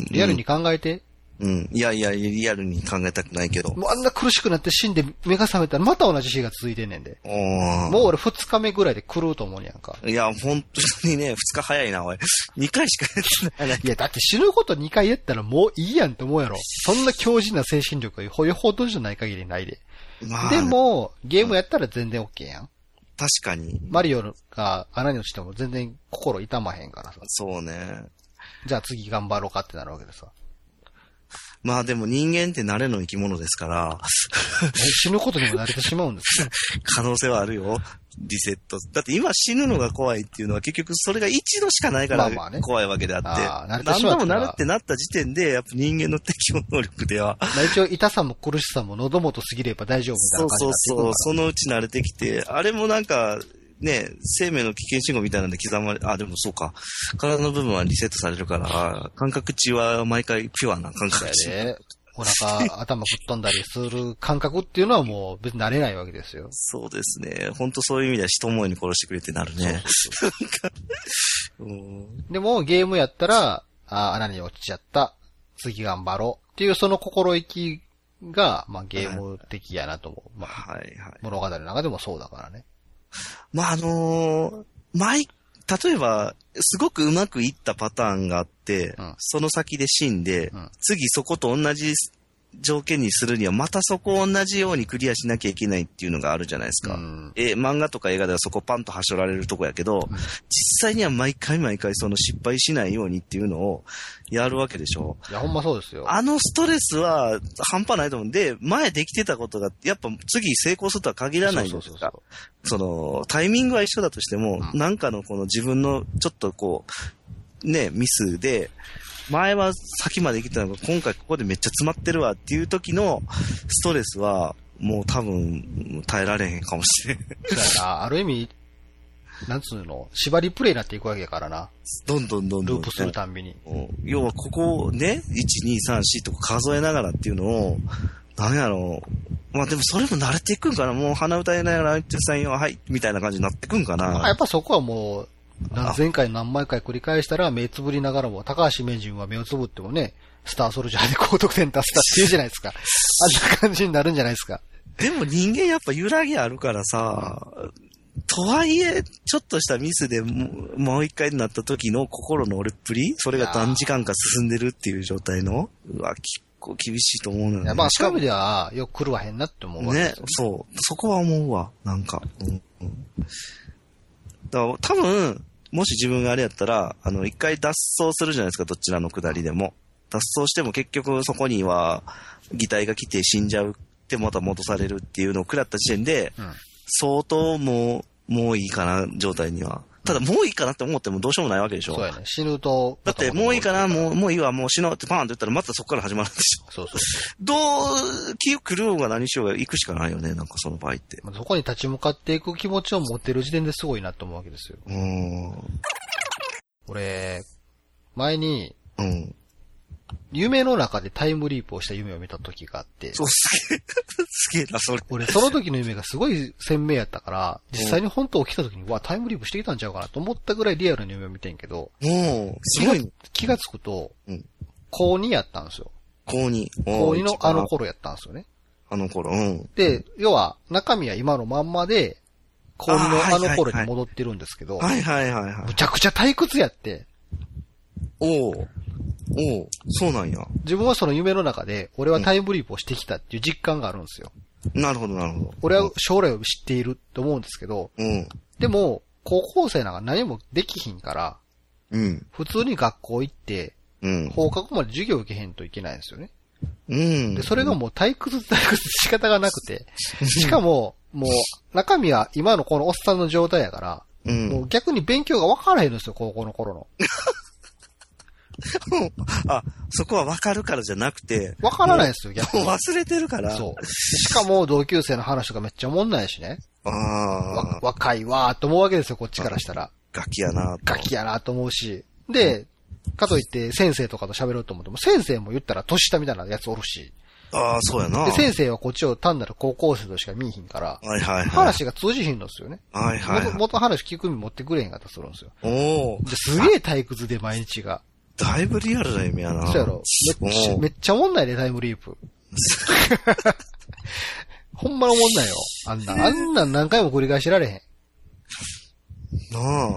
リアルに考えて。 うん。いやいや、リアルに考えたくないけど。 もうあんな苦しくなって死んで目が覚めたらまた同じ日が続いてんねんで。 もう俺二日目ぐらいで狂うと思うにやんか。 いや、本当にね、二日早いな、おい。二回しかやってない。 いや、だって死ぬこと二回やったらもういいやんって思うやろ。そんな強靭な精神力がよほどじゃない限りないで。まあ、でも、ゲームやったら全然 OK やん。 確かに。 マリオが穴に落ちても全然心痛まへんからさ。 そうね。 じゃあ次頑張ろうかってなるわけでさ。 まあでも人間って慣れの生き物ですから。 死ぬことにも慣れてしまうんですよ。 可能性はあるよ。リセット。だって今死ぬのが怖いっていうのは結局それが一度しかないから怖いわけであって。まあまあね、あ何度も慣れってなった時点でやっぱ人間の適応能力では。 まあ一応痛さも苦しさも喉元過ぎれば大丈夫みたいな感じになっていくから。そうそうそう。そのうち慣れてきて、あれもなんか、ね、生命の危険信号みたいなんで刻まれ、あ、でもそうか。体の部分はリセットされるから、感覚値は毎回ピュアな感覚値。 ね、お腹、頭吹っ飛んだりする感覚っていうのはもう別に慣れないわけですよ。 そうですね。本当そういう意味では人思いに殺してくれってなるね。そうそうそうでもゲームやったら、あ、穴に落ちちゃった。次頑張ろう。っていうその心意気が、まあゲーム的やなと思う。まあ、 はいはい。 物語の中でもそうだからね。 まあ、あのー、毎、例えば、すごくうまくいったパターンがあって、うん、その先で死んで、うん、次そこと同じ条件にするには、またそこを同じようにクリアしなきゃいけないっていうのがあるじゃないですか。うん、え、漫画とか映画ではそこパンとはしょられるとこやけど、うん、実際には毎回毎回その失敗しないようにっていうのをやるわけでしょ。 いや、ほんまそうですよ。 あのストレスは半端ないと思うんで、前できてたことが、やっぱ次成功するとは限らないんですか。その、タイミングは一緒だとしても、うん、なんかのこの自分のちょっとこう、ね、ミスで、前は先まで行けたのが今回ここでめっちゃ詰まってるわっていう時のストレスはもう多分耐えられへんかもしれん。 そうやな、ある意味、なんつうの、縛りプレイになっていくわけやからな。 どんどんどんどん。 ループするたんびに。 要はここをね、いち、に、さん、よんと数えながらっていうのを、なんやろう。まあでもそれも慣れていくんかな。もう鼻歌いながらいってさんよんはい、みたいな感じになってくんかな。 まあ、やっぱそこはもう、何千回何万回繰り返したら目つぶりながらも、高橋名人は目をつぶってもね、スターソルジャーで高得点出したっていうじゃないですか。あんな感じになるんじゃないですか。 でも人間やっぱ揺らぎあるからさ、とはいえ、ちょっとしたミスでもう、もう一回になった時の心の折れっぷり、それが短時間か進んでるっていう状態の、うわ、結構厳しいと思うのよね。 まあ、そういう意味では、よく狂わへんなって思うわけですよね。 ね、そう。そこは思うわ。なんか。うんうん、だから多分、 もし自分があれやったら、あの、一回脱走するじゃないですか、どちらの下りでも。脱走しても結局そこには、擬態が来て死んじゃうってまた戻されるっていうのを食らった時点で、うん、相当もう、もういいかな、状態には。ただもういいかなって思ってもどうしようもないわけでしょ。 そうやね。死ぬと。 だってもういいかな、もう、もういいわ、もう死のうってパーンって言ったらまたそこから始まるんでしょ。 そうそう。 どう、気狂うが何しようが行くしかないよね、なんかその場合って。 そこに立ち向かっていく気持ちを持ってる時点ですごいなと思うわけですよ。 うーん。 俺、前に、 うん。 夢の中でタイムリープをした夢を見た時があって。 そう、すげえ。すげえな、それ。 俺、その時の夢がすごい鮮明やったから、実際に本当起きた時に、うわ、タイムリープしてきたんちゃうかなと思ったぐらいリアルな夢を見てんけど、 うん、すごい。 気がつくと、 うん、 高にやったんですよ。 高に。 高にのあの頃やったんですよね。 あの頃、うん。 で、要は、中身は今のまんまで、高にのあの頃に戻ってるんですけど、 はいはいはいはい。 むちゃくちゃ退屈やって。 おう。おう、そうなんや。 自分はその夢の中で、俺はタイムリープをしてきたっていう実感があるんですよ。 うん、なるほどなるほど。 俺は将来を知っていると思うんですけど、 うん。 でも、高校生なんか何もできひんから、 うん。 普通に学校行って、うん。放課後まで授業受けへんといけないんですよね。 うん。 で、それがもう退屈退屈仕方がなくて、しかも、もう、中身は今のこのおっさんの状態やから、うん。もう逆に勉強が分からへんんですよ、高校の頃の。 あ、そこは分かるからじゃなくて。 分からないですよ、逆に。 忘れてるから。 そう。しかも同級生の話とかめっちゃおもんないしね。 ああ。 若いわーと思うわけですよ、こっちからしたら。 ガキやなガキやなと思うし。で、かといって先生とかと喋ろうと思っても、先生も言ったら年下みたいなやつおるし。 ああ、そうやな。 で、先生はこっちを単なる高校生としか見えひんから、 はいはいはい。 話が通じひんのですよね。 はいはい、はい。 もと話聞く意味持ってくれへんかったりするんですよ。 おー。すげえ退屈で毎日が。 だいぶリアルな夢やな。 そうやろ。めっちゃ、めっちゃおもんないで、タイムリープ。ほんまのおもんないよ。あんな、あんなん何回も繰り返しられへん。 なあ。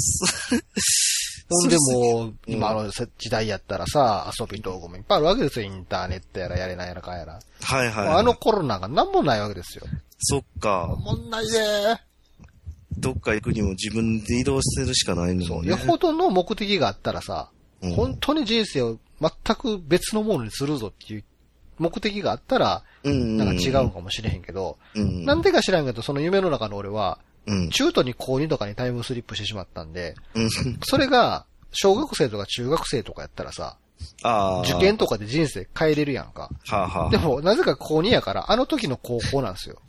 ほんでも、今の時代やったらさ、遊び道具もいっぱいあるわけですよ。インターネットやらやれないやらかやら。 はいはい、はい。 あの頃なんか何もないわけですよ。 そっか。 おもんないでー。 どっか行くにも自分で移動するしかないのね。 そう。よほどの目的があったらさ、うん、本当に人生を全く別のものにするぞっていう目的があったら、なんか違うのかもしれへんけど、うん、なんでか知らんけど、その夢の中の俺は、うん、中途に高にとかにタイムスリップしてしまったんで、うん、それが小学生とか中学生とかやったらさ、 あ受験とかで人生変えれるやんか。 はあはあ、 でも、なぜか高にやから、あの時の高校なんですよ。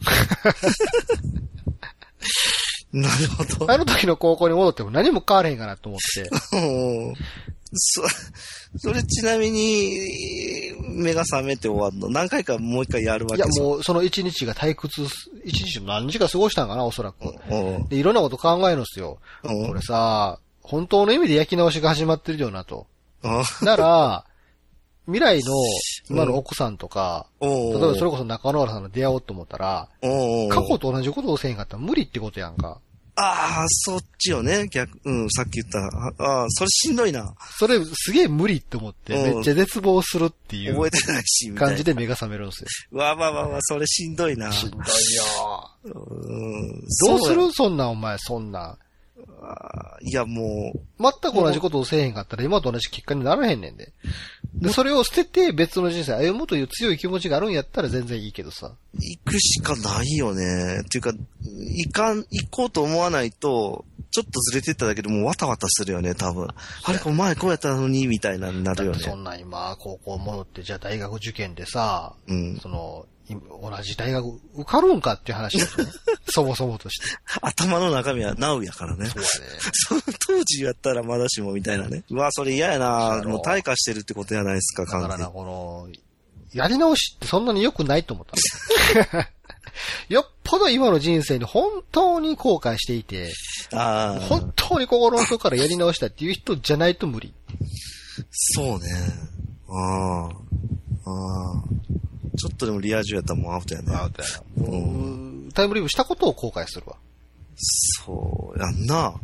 なるほど。 あの時の高校に戻っても何も変われへんかなと思って。 そ、それちなみに、目が覚めて終わるの何回かもう一回やるわけですか？いやもうその一日が退屈、一日何時間過ごしたんかな、おそらく。 うん、 でいろんなこと考えるんですよ。うん、これさ、本当の意味で焼き直しが始まってるよなと。なら、未来の今の奥さんとか、うん、例えばそれこそ中野原さんと出会おうと思ったら、過去と同じことをせんかったら無理ってことやんか。 ああ、そっちよね。逆、うん、さっき言った。ああ、それしんどいな。 それすげえ無理って思って、めっちゃ絶望するっていう。 覚えてないし、 感じで目が覚めるんですよ。 わわわわ、それしんどいな。 しんどいよ。 うん、 どうするそんなんお前、そんなん。 いやもう。 全く同じことをせえへんかったら今と同じ結果にならへんねんで。で、それを捨てて別の人生歩むという強い気持ちがあるんやったら全然いいけどさ。 行くしかないよね。っていうか、行かん、行こうと思わないと、ちょっとずれてっただけでもうわたわたするよね、多分。あれ、これ前こうやったのに、みたいなになるよね。 そんな今、高校戻って、じゃあ大学受験でさ、うん、その、同じ大学受かるんかっていう話ですよね。そもそもとして。 頭の中身はナウやからね。 そうやね。 その当時やったらまだしもみたいなね。うわ、それ嫌やな。もう退化してるってことやないですか、 だからな、この、やり直しってそんなに良くないと思ったの。よっぽど今の人生に本当に後悔していて、 あ本当に心の底からやり直したっていう人じゃないと無理。 そうね。ああ。ああ。ちょっとでもリア充やったらもうアウトやね。 アウトやな。うん、タイムリープしたことを後悔するわ。 そうやんな。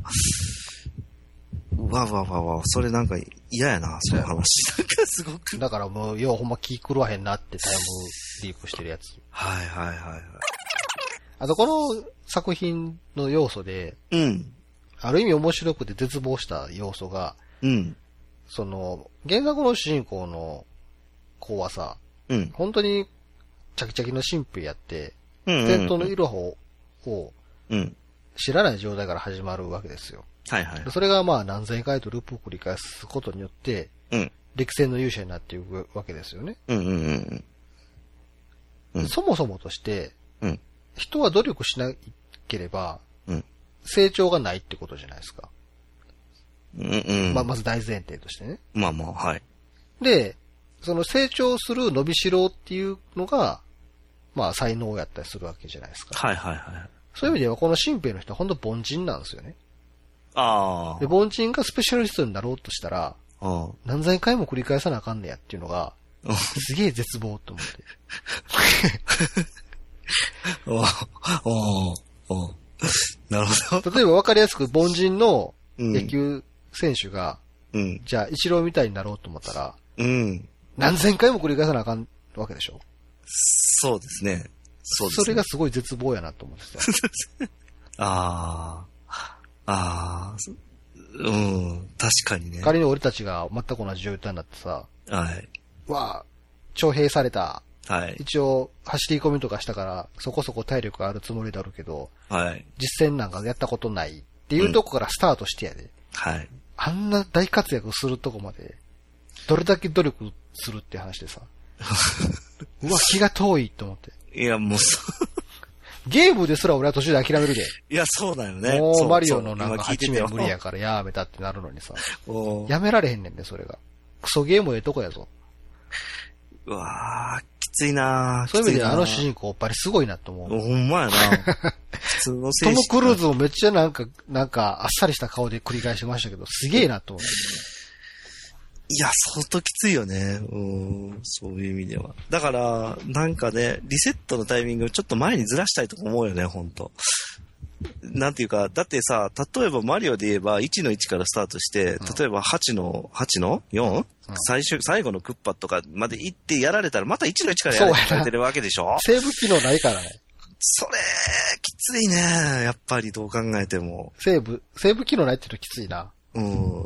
わわわわ、それなんか嫌やな、その話。なんかすごく。 だからもう、ようほんま気狂わへんなってタイムリープしてるやつ。 はいはいはいはい。 あとこの作品の要素で、 うん。 ある意味面白くて絶望した要素が、うん。その、原作の主人公の子はさ、うん。本当に、チャキチャキの神秘やって、うんうんうん、伝統のイロハを、うん。知らない状態から始まるわけですよ。はいはい。それがまあ何千回とループを繰り返すことによって、うん。陸戦の勇者になっていくわけですよね。うんうんうんうん。そもそもとして、うん。人は努力しなければ、うん。成長がないってことじゃないですか。うんうん。まあ、まず大前提としてね。 まあまあ、はい。 で、その成長する伸びしろっていうのが、まあ才能やったりするわけじゃないですか。 はいはいはい。 そういう意味ではこの新兵の人は本当凡人なんですよね。 ああ。 で、凡人がスペシャリストになろうとしたら、何千回も繰り返さなあかんねやっていうのが、すげえ絶望と思って。 おおおなるほど。 例えば分かりやすく凡人の野球選手が、うん、じゃあ一郎みたいになろうと思ったら、うん、何千回も繰り返さなあかんわけでしょ。 そうですね。 そうですね。それがすごい絶望やなと思ってた。ああ。ああ。うん。確かにね。 仮に俺たちが全く同じ状態になってさ。はい。わあ、徴兵された。はい。一応、走り込みとかしたから、そこそこ体力があるつもりだろうけど。はい。実践なんかやったことないっていうとこからスタートしてやで。うん、はい。あんな大活躍するとこまで、どれだけ努力するって話でさ。うわ、気が遠いと思って。 いや、もうそう。 ゲームですら俺は途中で諦めるで。 いや、そうだよね。 もうマリオのなんかはちめん無理やからやめたってなるのにさ。やめられへんねんね、それが。クソゲームええとこやぞ。 うわー、きついなー。 そういう意味であの主人公やっぱりすごいなと思う。 ほんまやな。普通の精神。トム・クルーズもめっちゃなんか、なんかあっさりした顔で繰り返しましたけど、すげえなと思って。 いや、相当きついよね。うん、そういう意味では。だから、なんかね、リセットのタイミングをちょっと前にずらしたいと思うよね、ほんと。なんていうか、だってさ、例えばマリオで言えばいちのいちからスタートして、例えばはちの、はちの よん?、うん、最終、最後のクッパとかまで行ってやられたらまたいちのいちからやられてるわけでしょ？ セーブ機能ないからね。 それ、きついね。やっぱりどう考えても。 セーブ、セーブ機能ないって言うときついな。 うん。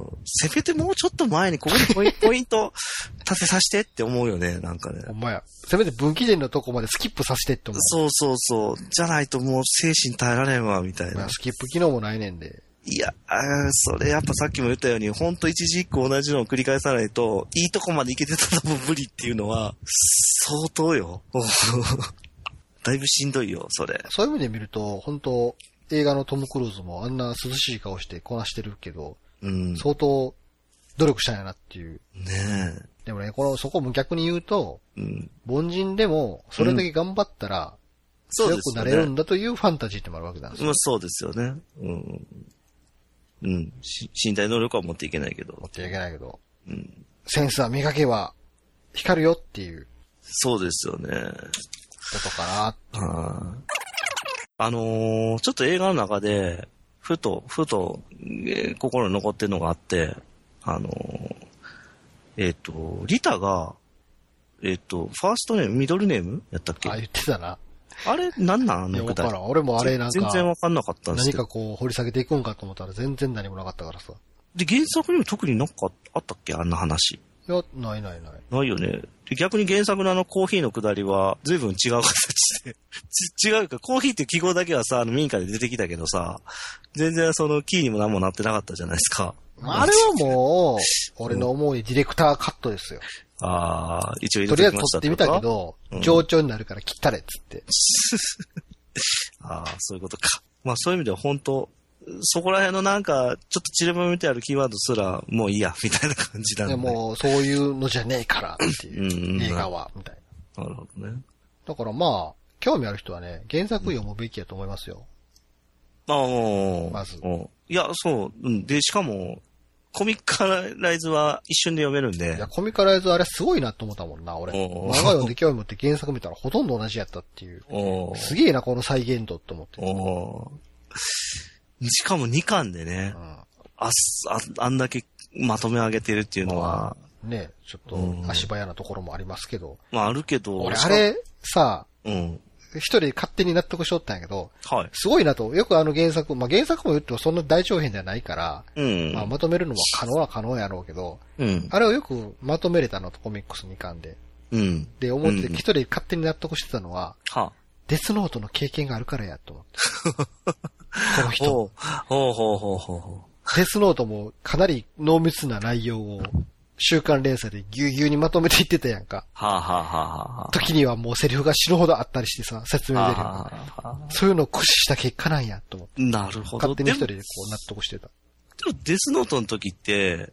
せめてもうちょっと前にここにポイ, ポイント立てさせてって思うよね、なんかね。 ほんまや。せめて分岐点のとこまでスキップさせてって思う。 そうそうそう。じゃないともう精神耐えられんわ、みたいな。 スキップ機能もないねんで。 いや、あそれやっぱさっきも言ったように、ほんと一時一個同じのを繰り返さないと、いいとこまで行けてたらもう無理っていうのは、相当よ。だいぶしんどいよ、それ。 そういう意味で見ると、本当映画のトム・クルーズもあんな涼しい顔してこなしてるけど、うん、相当努力したんやなっていう。ねえ。でもね、この、そこも逆に言うと、うん、凡人でも、それだけ頑張ったら、強くなれるんだというファンタジーってもあるわけなんですよ。 まあそうですよね。うん。うん。身体能力は持っていけないけど。 持っていけないけど。うん。センスは磨けば、光るよっていう。 そうですよね。 ことかな。はあのー、ちょっと映画の中で、ふと、ふと、えー、心に残ってるのがあって、あのー、えっ、ー、と、リタが、えっ、ー、と、ファーストネーム、ミドルネームやったっけ？ あ、言ってたな。 あれ、なんなんあのくだり。いや、わからん。俺もあれなんか、 全然わかんなかったんですけど。 何かこう、掘り下げていくんかと思ったら全然何もなかったからさ。 で、原作にも特になんかあったっけ？あんな話。 いや、ないないない。 ないよね。で、逆に原作のあのコーヒーのくだりは、随分違う形で違うか、コーヒーって記号だけはさ、あの民家で出てきたけどさ、全然そのキーにも何もなってなかったじゃないですか。 あれはもう、俺の思うにディレクターカットですよ。 ああ、一応入れてきましたとりあえず撮ってみたけど、うん、上長になるから切ったれっつって。 ああ、そういうことか。まあそういう意味では本当、そこら辺のなんか、ちょっと散りばめてあるキーワードすら、もういいや、みたいな感じなんで。 でも、そういうのじゃねえからっていう、映画は、みたいな。なるほどね。 だからまあ、興味ある人はね、原作読むべきやと思いますよ。 ああ、 まず。 いや、そう。で、しかも、コミカライズは一瞬で読めるんで。 いや、コミカライズあれすごいなと思ったもんな、俺。漫画読んで興味持って原作見たらほとんど同じやったっていう。すげえな、この再現度って思って。 しかもにかんでね、うん、あ, あ, あんだけまとめ上げてるっていうのは。 まあ、ね、ちょっと足早なところもありますけど。 まああるけど。 俺あれさ、うん、 一人で勝手に納得しとったんやけど、 はい。 すごいなと。よくあの原作、まあ原作も言ってもそんな大長編ではないから、 うん。 まあまとめるのは可能は可能やろうけど、 うん。 あれをよくまとめれたのとコミックスにかんで。 うん。 で、思って一人で勝手に納得してたのは、 はあ、 デスノートの経験があるからやと思って。この人。 ほうほうほうほうほう。 デスノートもかなり濃密な内容を週刊連載でぎゅうぎゅうにまとめていってたやんか。 はあ、はあはあはあ、 時にはもうセリフが死ぬほどあったりしてさ、説明出るよ、はあはあ。そういうのを駆使した結果なんやと思って。 なるほど。 勝手に一人でこう納得してた。 でもデスノートの時って、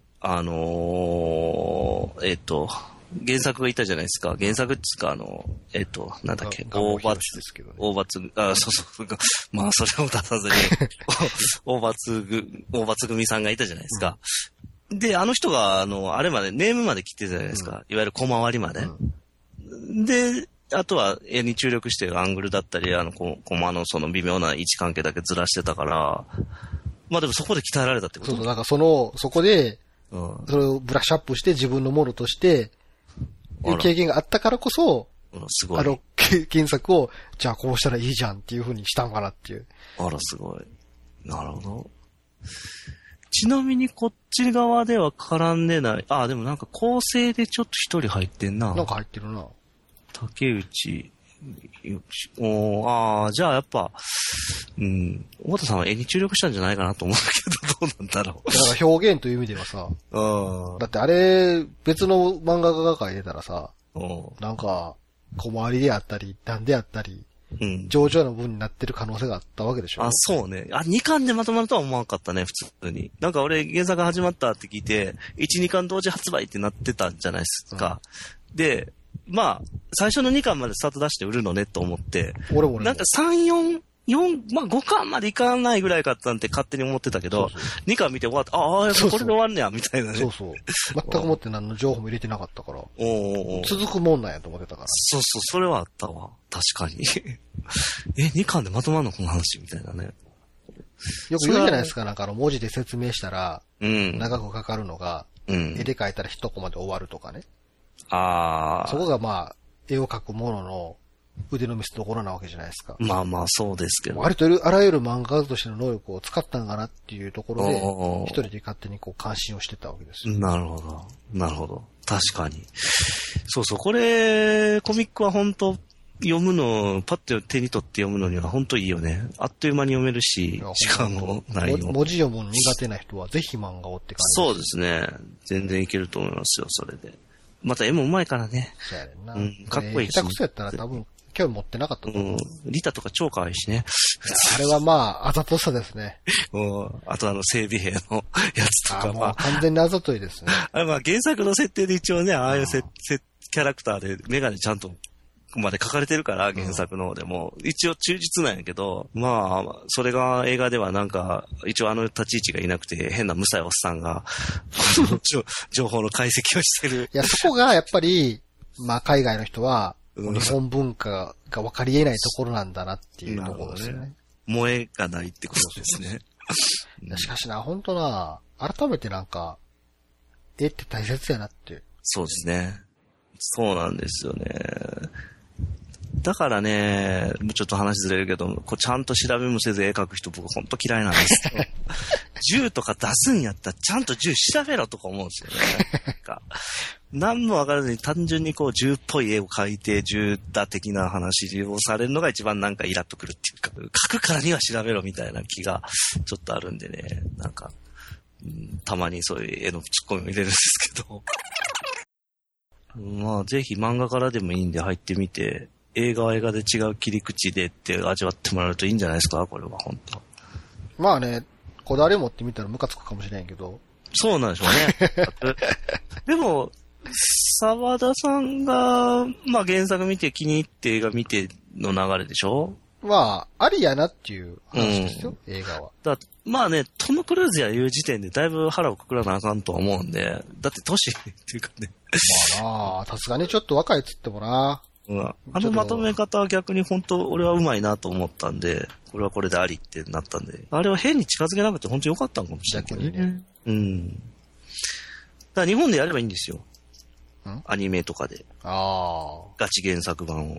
あのー、えっと、原作がいたじゃないですか。原作っていうか、あの、えっと、なんだっけ、大罰ですけどね。大罰、あ、そうそう、まあ、それを出さずに、大罰ぐ、大罰組さんがいたじゃないですか。うん、で、あの人が、あの、あれまで、ネームまで来てたじゃないですか。うん、いわゆる小回りまで。うん、で、あとは絵に注力してるアングルだったり、あの、コマのその微妙な位置関係だけずらしてたから、まあでもそこで鍛えられたってこと？ そうそう、なんかその、そこで、うん、それをブラッシュアップして自分のものとして、いう経験があったからこそ、 すごい。 あの、原作を、じゃあこうしたらいいじゃんっていう風にしたんかなっていう。 あら、すごい。なるほど。ちなみにこっち側では絡んでない。あ、でもなんか構成でちょっと一人入ってんな。 なんか入ってるな。 竹内、おああ、じゃあやっぱ、うん、尾形さんは絵に注力したんじゃないかなと思うけど、どうなんだろう。 だから表現という意味ではさ、うん、だってあれ、別の漫画家が描いてたらさ、なんか、小回りであったり、段であったり、うん、上々の文になってる可能性があったわけでしょ。 あ、そうね。あ、にかんでまとまるとは思わなかったね、普通に。なんか俺、原作始まったって聞いて、いち、にかん同時発売ってなってたんじゃないですか。うん、で、まあ、最初のにかんまでスタート出して売るのねと思って。 俺もね。 なんかさん、よん、よん、まあごかんまでいかないぐらいかったんって勝手に思ってたけど、そうそうにかん見て終わった。ああ、これで終わんねや、みたいなね。 そうそう。全く思って何の情報も入れてなかったから。おお続くもんなんやと思ってたから。 そうそう、それはあったわ。確かに。え、にかんでまとまんのこの話みたいなね。 よく言うじゃないですか、なんかあの文字で説明したら、うん、長くかかるのが、うん、絵で描いたら一コマで終わるとかね。 ああ。 そこがまあ、絵を描くものの腕の見せ所なわけじゃないですか。 まあまあそうですけど。 割とあらゆる漫画家としての能力を使ったんかなっていうところで、一人で勝手にこう関心をしてたわけですよ。 なるほど。なるほど。確かに。そうそう、これ、コミックは本当読むの、パッと手に取って読むのには本当いいよね。あっという間に読めるし、しかも内容。 文字読むの苦手な人はぜひ漫画をって感じ。 そうですね。全然いけると思いますよ、それで。また絵も上手いからね。 そうやねんな。 うん、かっこいいし。 下手くそやったら多分興味持ってなかったと思う。 うん。リタとか超可愛いしね。 あれはまあ、あざとさですね。 うん。あとあの、整備兵のやつとかは。 もう完全にあざといですね。 あれまあ原作の設定で一応ね、ああいうせせキャラクターでメガネちゃんとまで書かれてるから、原作の方でも。うん、一応忠実なんやけど、まあ、それが映画ではなんか、一応あの立ち位置がいなくて、変な無才おっさんが、情報の解析をしてる。 いや、そこがやっぱり、まあ海外の人は、日本文化が分かり得ないところなんだなっていうところですよね。 萌えがないってことですね。 しかしな、ほんとな、改めてなんか、絵って大切やなって。 そうですね。そうなんですよね。だからね、ちょっと話ずれるけど、こうちゃんと調べもせず絵描く人僕ほんと嫌いなんですよ。銃とか出すんやったらちゃんと銃調べろとか思うんですよね。なんか何もわからずに単純にこう銃っぽい絵を描いて銃だ的な話をされるのが一番なんかイラッとくるっていうか、描くからには調べろみたいな気がちょっとあるんでね、なんか、うん、たまにそういう絵のツッコミを入れるんですけど。まあぜひ漫画からでもいいんで入ってみて、映画は映画で違う切り口でって味わってもらえるといいんじゃないですか、これは本当。 まあね、こだわり持ってみたらムカつくかもしれんけど。 そうなんでしょうね。でも、沢田さんが、まあ原作見て気に入って映画見ての流れでしょ？まあ、ありやなっていう話ですよ、うん、映画は。 だまあね、トム・クルーズやいう時点でだいぶ腹をくくらなあかんとは思うんで、だって年っていうかね。 まあなあ、さすがにちょっと若いっつってもな。 うん、あのまとめ方は逆に本当俺はうまいなと思ったんで、これはこれでありってなったんで、あれは変に近づけなくて本当に良かったのかもしれないね。ねうん。だから日本でやればいいんですよ。んアニメとかで。 ああ。 ガチ原作版を。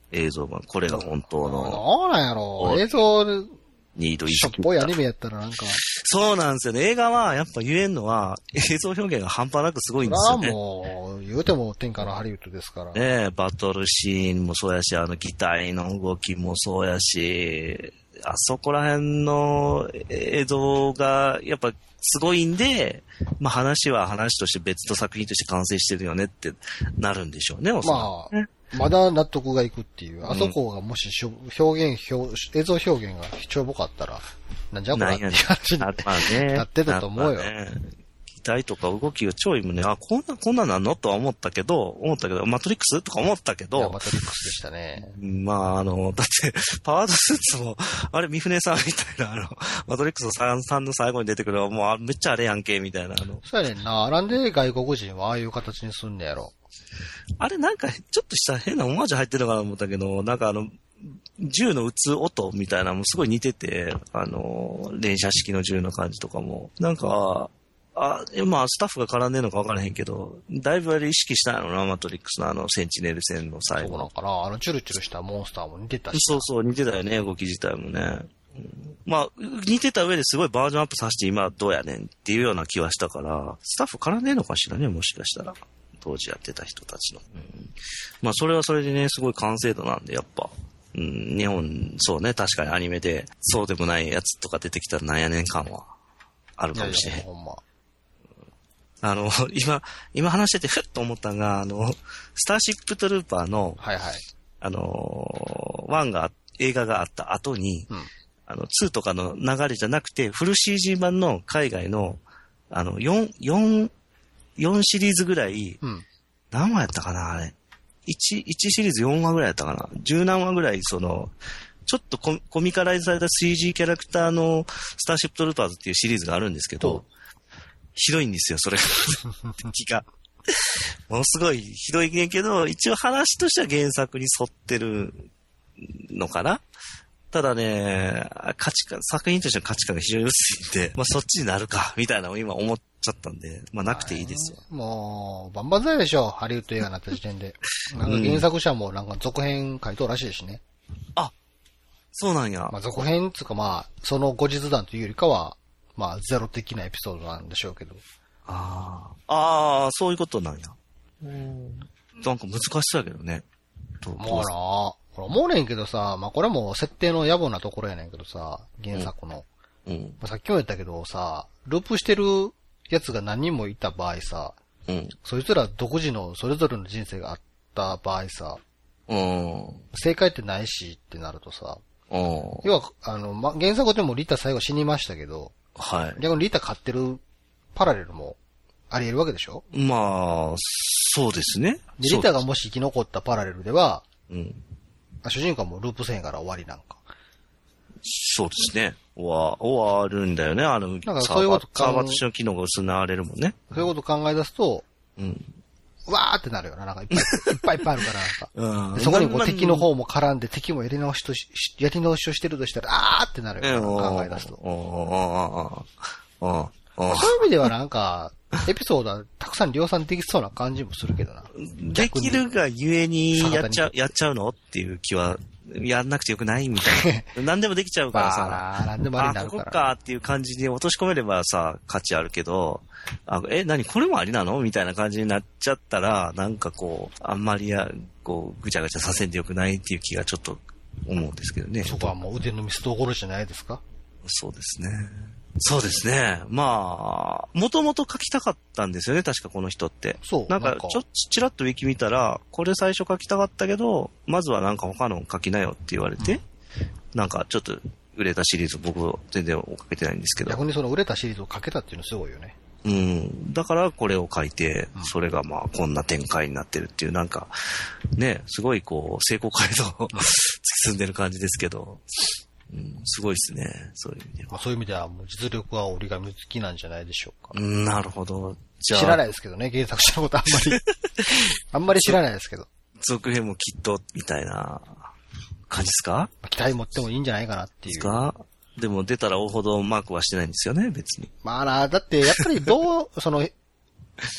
映像版。これが本当の。 どうなんやろ映像、 ニードイしょっぽいアニメやったらなんか。 そうなんですよね。映画はやっぱ言えんのは映像表現が半端なくすごいんですよね。 もう、言うても天下のハリウッドですから。 ねえ、バトルシーンもそうやし、あの機体の動きもそうやし、あそこら辺の映像がやっぱすごいんで、まあ話は話として別の作品として完成してるよねってなるんでしょうね、おそらくね。 まあ、まだ納得がいくっていう。あそこがもし表現、表映像表現が非常ぼかったら、なんじゃこらっていう話になってたと思うよ。 機体とか動きが超いいもんね。あ、こんな、こんななんのとは思ったけど、思ったけど、マトリックスとか思ったけど。いや、 マトリックスでしたね。 まあ、あの、だって、パワードスーツも、あれ、三船さんみたいな、あの、マトリックスのさんさんの最後に出てくる、もう、めっちゃあれやんけ、みたいな、あの。 そうやねんな。なんで外国人はああいう形にすんねやろ。 あれ、なんか、ちょっとした変なオマージュ入ってるのかなと思ったけど、なんかあの、銃の撃つ音みたいなのもすごい似てて、あの、連射式の銃の感じとかも。なんか、あ、まあ、スタッフが絡んでるのか分からへんけど、だいぶあれ意識したのな、マトリックスのあの、センチネル戦の最後。 そうなんかな。あの、チュルチュルしたモンスターも似てたし。 そうそう、似てたよね、動き自体もね。うん、まあ、似てた上ですごいバージョンアップさせて今どうやねんっていうような気はしたから、スタッフ絡んでるのかしらね、もしかしたら。当時やってた人たちの。うん、まあ、それはそれでね、すごい完成度なんで、やっぱ。うん、日本、そうね、確かにアニメで、そうでもないやつとか出てきたらなんやねん感はあるかもしれへん。いやいやほんま。あの、今、今話しててふっと思ったのが、あの、スターシップトルーパーの、 はいはい。 あの、ワンが、映画があった後に、うん、あの、ツーとかの流れじゃなくて、フル シージー 版の海外の、あの、よん、よん、よんシリーズぐらい、うん、何話やったかな、あれ。いち、いちシリーズよんわぐらいやったかな。じゅう何話ぐらい、その、ちょっとコミ、コミカライズされた シージー キャラクターのスターシップトルーパーズっていうシリーズがあるんですけど、ひどいんですよ、それが。敵が。ものすごいひどいねんけど、一応話としては原作に沿ってるのかな。ただね、価値観、作品としての価値観が非常に薄いんで、まあそっちになるか、みたいなのを今思っちゃったんで、まあなくていいですよ。 もう、バンバンザイでしょ、ハリウッド映画になった時点で。なんか原作者もなんか続編書いとるらしいですしね。 うん、あ、そうなんや。 まあ続編つうかまあ、その後日談というよりかは、まあゼロ的なエピソードなんでしょうけど。 ああ、ああ、そういうことなんや。うん。なんか難しそうやけどね。 もうな思うねんけどさ、まあこれも設定の野暮なところやねんけどさ、原作の。うん。うん、まあ、さっきも言ったけどさ、ループしてるやつが何人もいた場合さ、うん。そいつら独自のそれぞれの人生があった場合さ、うん。正解ってないしってなるとさ、うん。要は、あの、ま、原作でもリタ最後死にましたけど、はい。逆にリタ飼ってるパラレルもあり得るわけでしょ？ まあ、そうですね。 で、リタがもし生き残ったパラレルでは、 うん。 主人公はもうループせんから終わりなんか。 そうですね。終わ、終わるんだよね。あの、なんかそういうことサーバーとしての機能が失われるもんね。 そういうこと考え出すと、うん。わーってなるよな。なんかいっぱいいっぱいいっぱいあるからなんか。うん、そこにこう敵の方も絡んで敵もやり直しとし、やり直しをしてるとしたら、あーってなるよな。考え出すと。そういう意味ではなんか、エピソードはたくさん量産できそうな感じもするけどな。 できるがゆえにやっちゃう、やっちゃうのっていう気は、やんなくてよくないみたいな。何でもできちゃうからさ。 あ何でもありになるから。 あ、ここかっていう感じで落とし込めればさ、価値あるけど、あえ、何これもありなのみたいな感じになっちゃったら、なんかこう、あんまりや、こう、ぐちゃぐちゃさせんでよくないっていう気がちょっと思うんですけどね。 そこはもう腕の見せ所じゃないですか？ そうですね。そうですね。まあ、もともと書きたかったんですよね、確かこの人って。 そう。 なんか、ちょっとちらっとウィキ見たら、これ最初書きたかったけど、まずはなんか他の書きなよって言われて、うん、なんかちょっと売れたシリーズ僕全然追っかけてないんですけど。 逆にその売れたシリーズを書けたっていうのすごいよね。 うん。だからこれを書いて、それがまあこんな展開になってるっていう、なんか、ね、すごいこう、成功街道を突き進んでる感じですけど、うん、すごいですね。そういう意味では。 そういう意味ではもう実力は折り紙付きなんじゃないでしょうか。 うん、なるほど。 じゃあ知らないですけどね、原作者のことあんまり。あんまり知らないですけど。 続編もきっと、みたいな感じですか？ 期待持ってもいいんじゃないかなっていう。 ですか？でも出たら追うほどマークはしてないんですよね、別に。 まあな、だってやっぱりどう、その、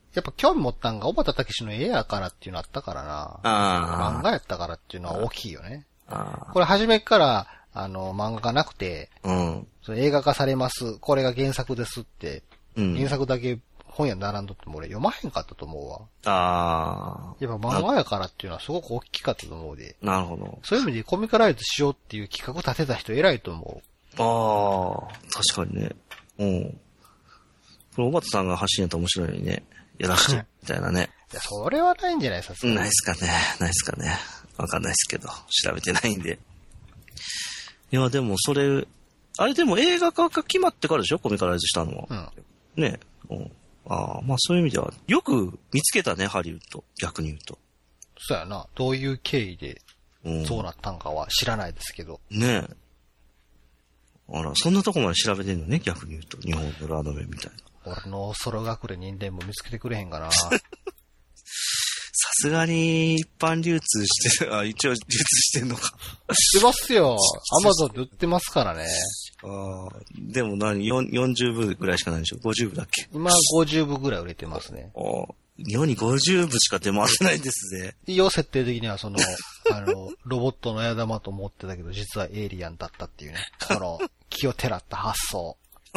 やっぱ興味持ったんが、小畑武史の絵やからっていうのあったからな。あ漫画やったからっていうのは大きいよね。あこれ初めから、あの、漫画がなくて、うん、それ映画化されます。これが原作ですって、うん、原作だけ本屋並んどっても俺読まへんかったと思うわ。ああ。やっぱ漫画やからっていうのはすごく大きかったと思うで。 なるほど。 そういう意味でコミカライズしようっていう企画立てた人偉いと思う。ああ、確かにね。うん。これ、小畑さんが発信やったら面白いのにね。やらして、みたいなね。 いや、それはないんじゃないですか。 ないっすかね。ないっすかね。わかんないっすけど。調べてないんで。いや、でもそれ、あれでも映画化が決まってからでしょコミカライズしたのは。うん。ね。うん。ああ、まあそういう意味では、よく見つけたね、ハリウッド。逆に言うと。 そうやな。どういう経緯で、そうなったんかは知らないですけど。 うん、ねえ。あら、そんなとこまで調べてんのね、逆に言うと。日本のラノベみたいな。 俺の空隠れ人間も見つけてくれへんかな。さすがに一般流通してる、あ、一応流通してんのか。 してますよ。アマゾンで売ってますからね。 ああ、でも何、よんじゅうぶぐらいしかないでしょ ?ごじゅう 部だっけ今ごじゅうぶぐらい売れてますね。ああ、世にごじゅうぶしか出回ってないんですね。 いいよ、設定的にはその、あの、ロボットの矢玉と思ってたけど、実はエイリアンだったっていうね。この、気をてらった発想。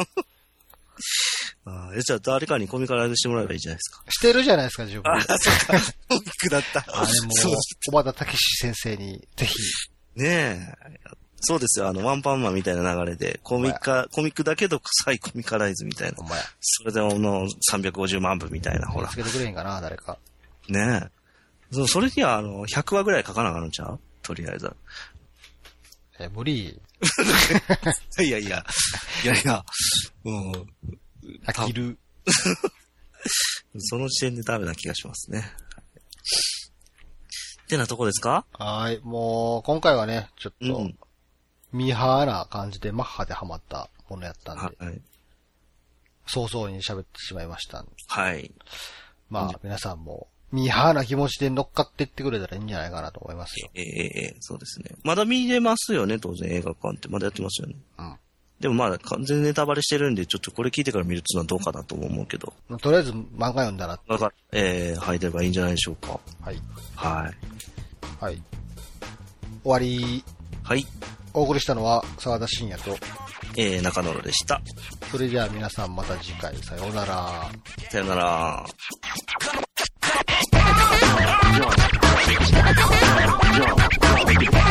ああ、じゃあ誰かにコミカライズしてもらえばいいじゃないですか。 してるじゃないですか、自分。 ああ、そうか。コミックだった。 あれも、小畑武史先生に、ぜひ。 ねえ。そうですよ、あの、ワンパンマンみたいな流れで、コミカ、コミックだけど臭いコミカライズみたいな。それでのさんびゃくごじゅうまんぶみたいな、ほら。 つけてくれへんかな、誰か。 ねえ。そう、それには、あの、ひゃくわぐらい書かなあかんのちゃうとりあえず。 え、無理。 いやいや、いやいや、うん。 飽きる。 その時点でダメな気がしますね。ってなとこですか？ はい。もう、今回はね、ちょっと、うん、ミーハーな感じでマッハでハマったものやったんで、はい、早々に喋ってしまいましたんで。 はい。 まあ、うん、皆さんも、ミーハーな気持ちで乗っかっていってくれたらいいんじゃないかなと思いますよ。 ええー、そうですね。まだ見れますよね、当然映画館ってまだやってますよね。うん。でもまあ完全ネタバレしてるんで、ちょっとこれ聞いてから見るっていうのはどうかなと思うけど。 とりあえず漫画読んだらって。 なんか、えー、入ればいいんじゃないでしょうか。 はい。 はい。 はい。終わり。 はい。 お送りしたのは沢田信也と、 えー、中野でした。 それでは皆さんまた次回、さようなら。 さようなら。 Yo, yo, yo, yo, yo, yo.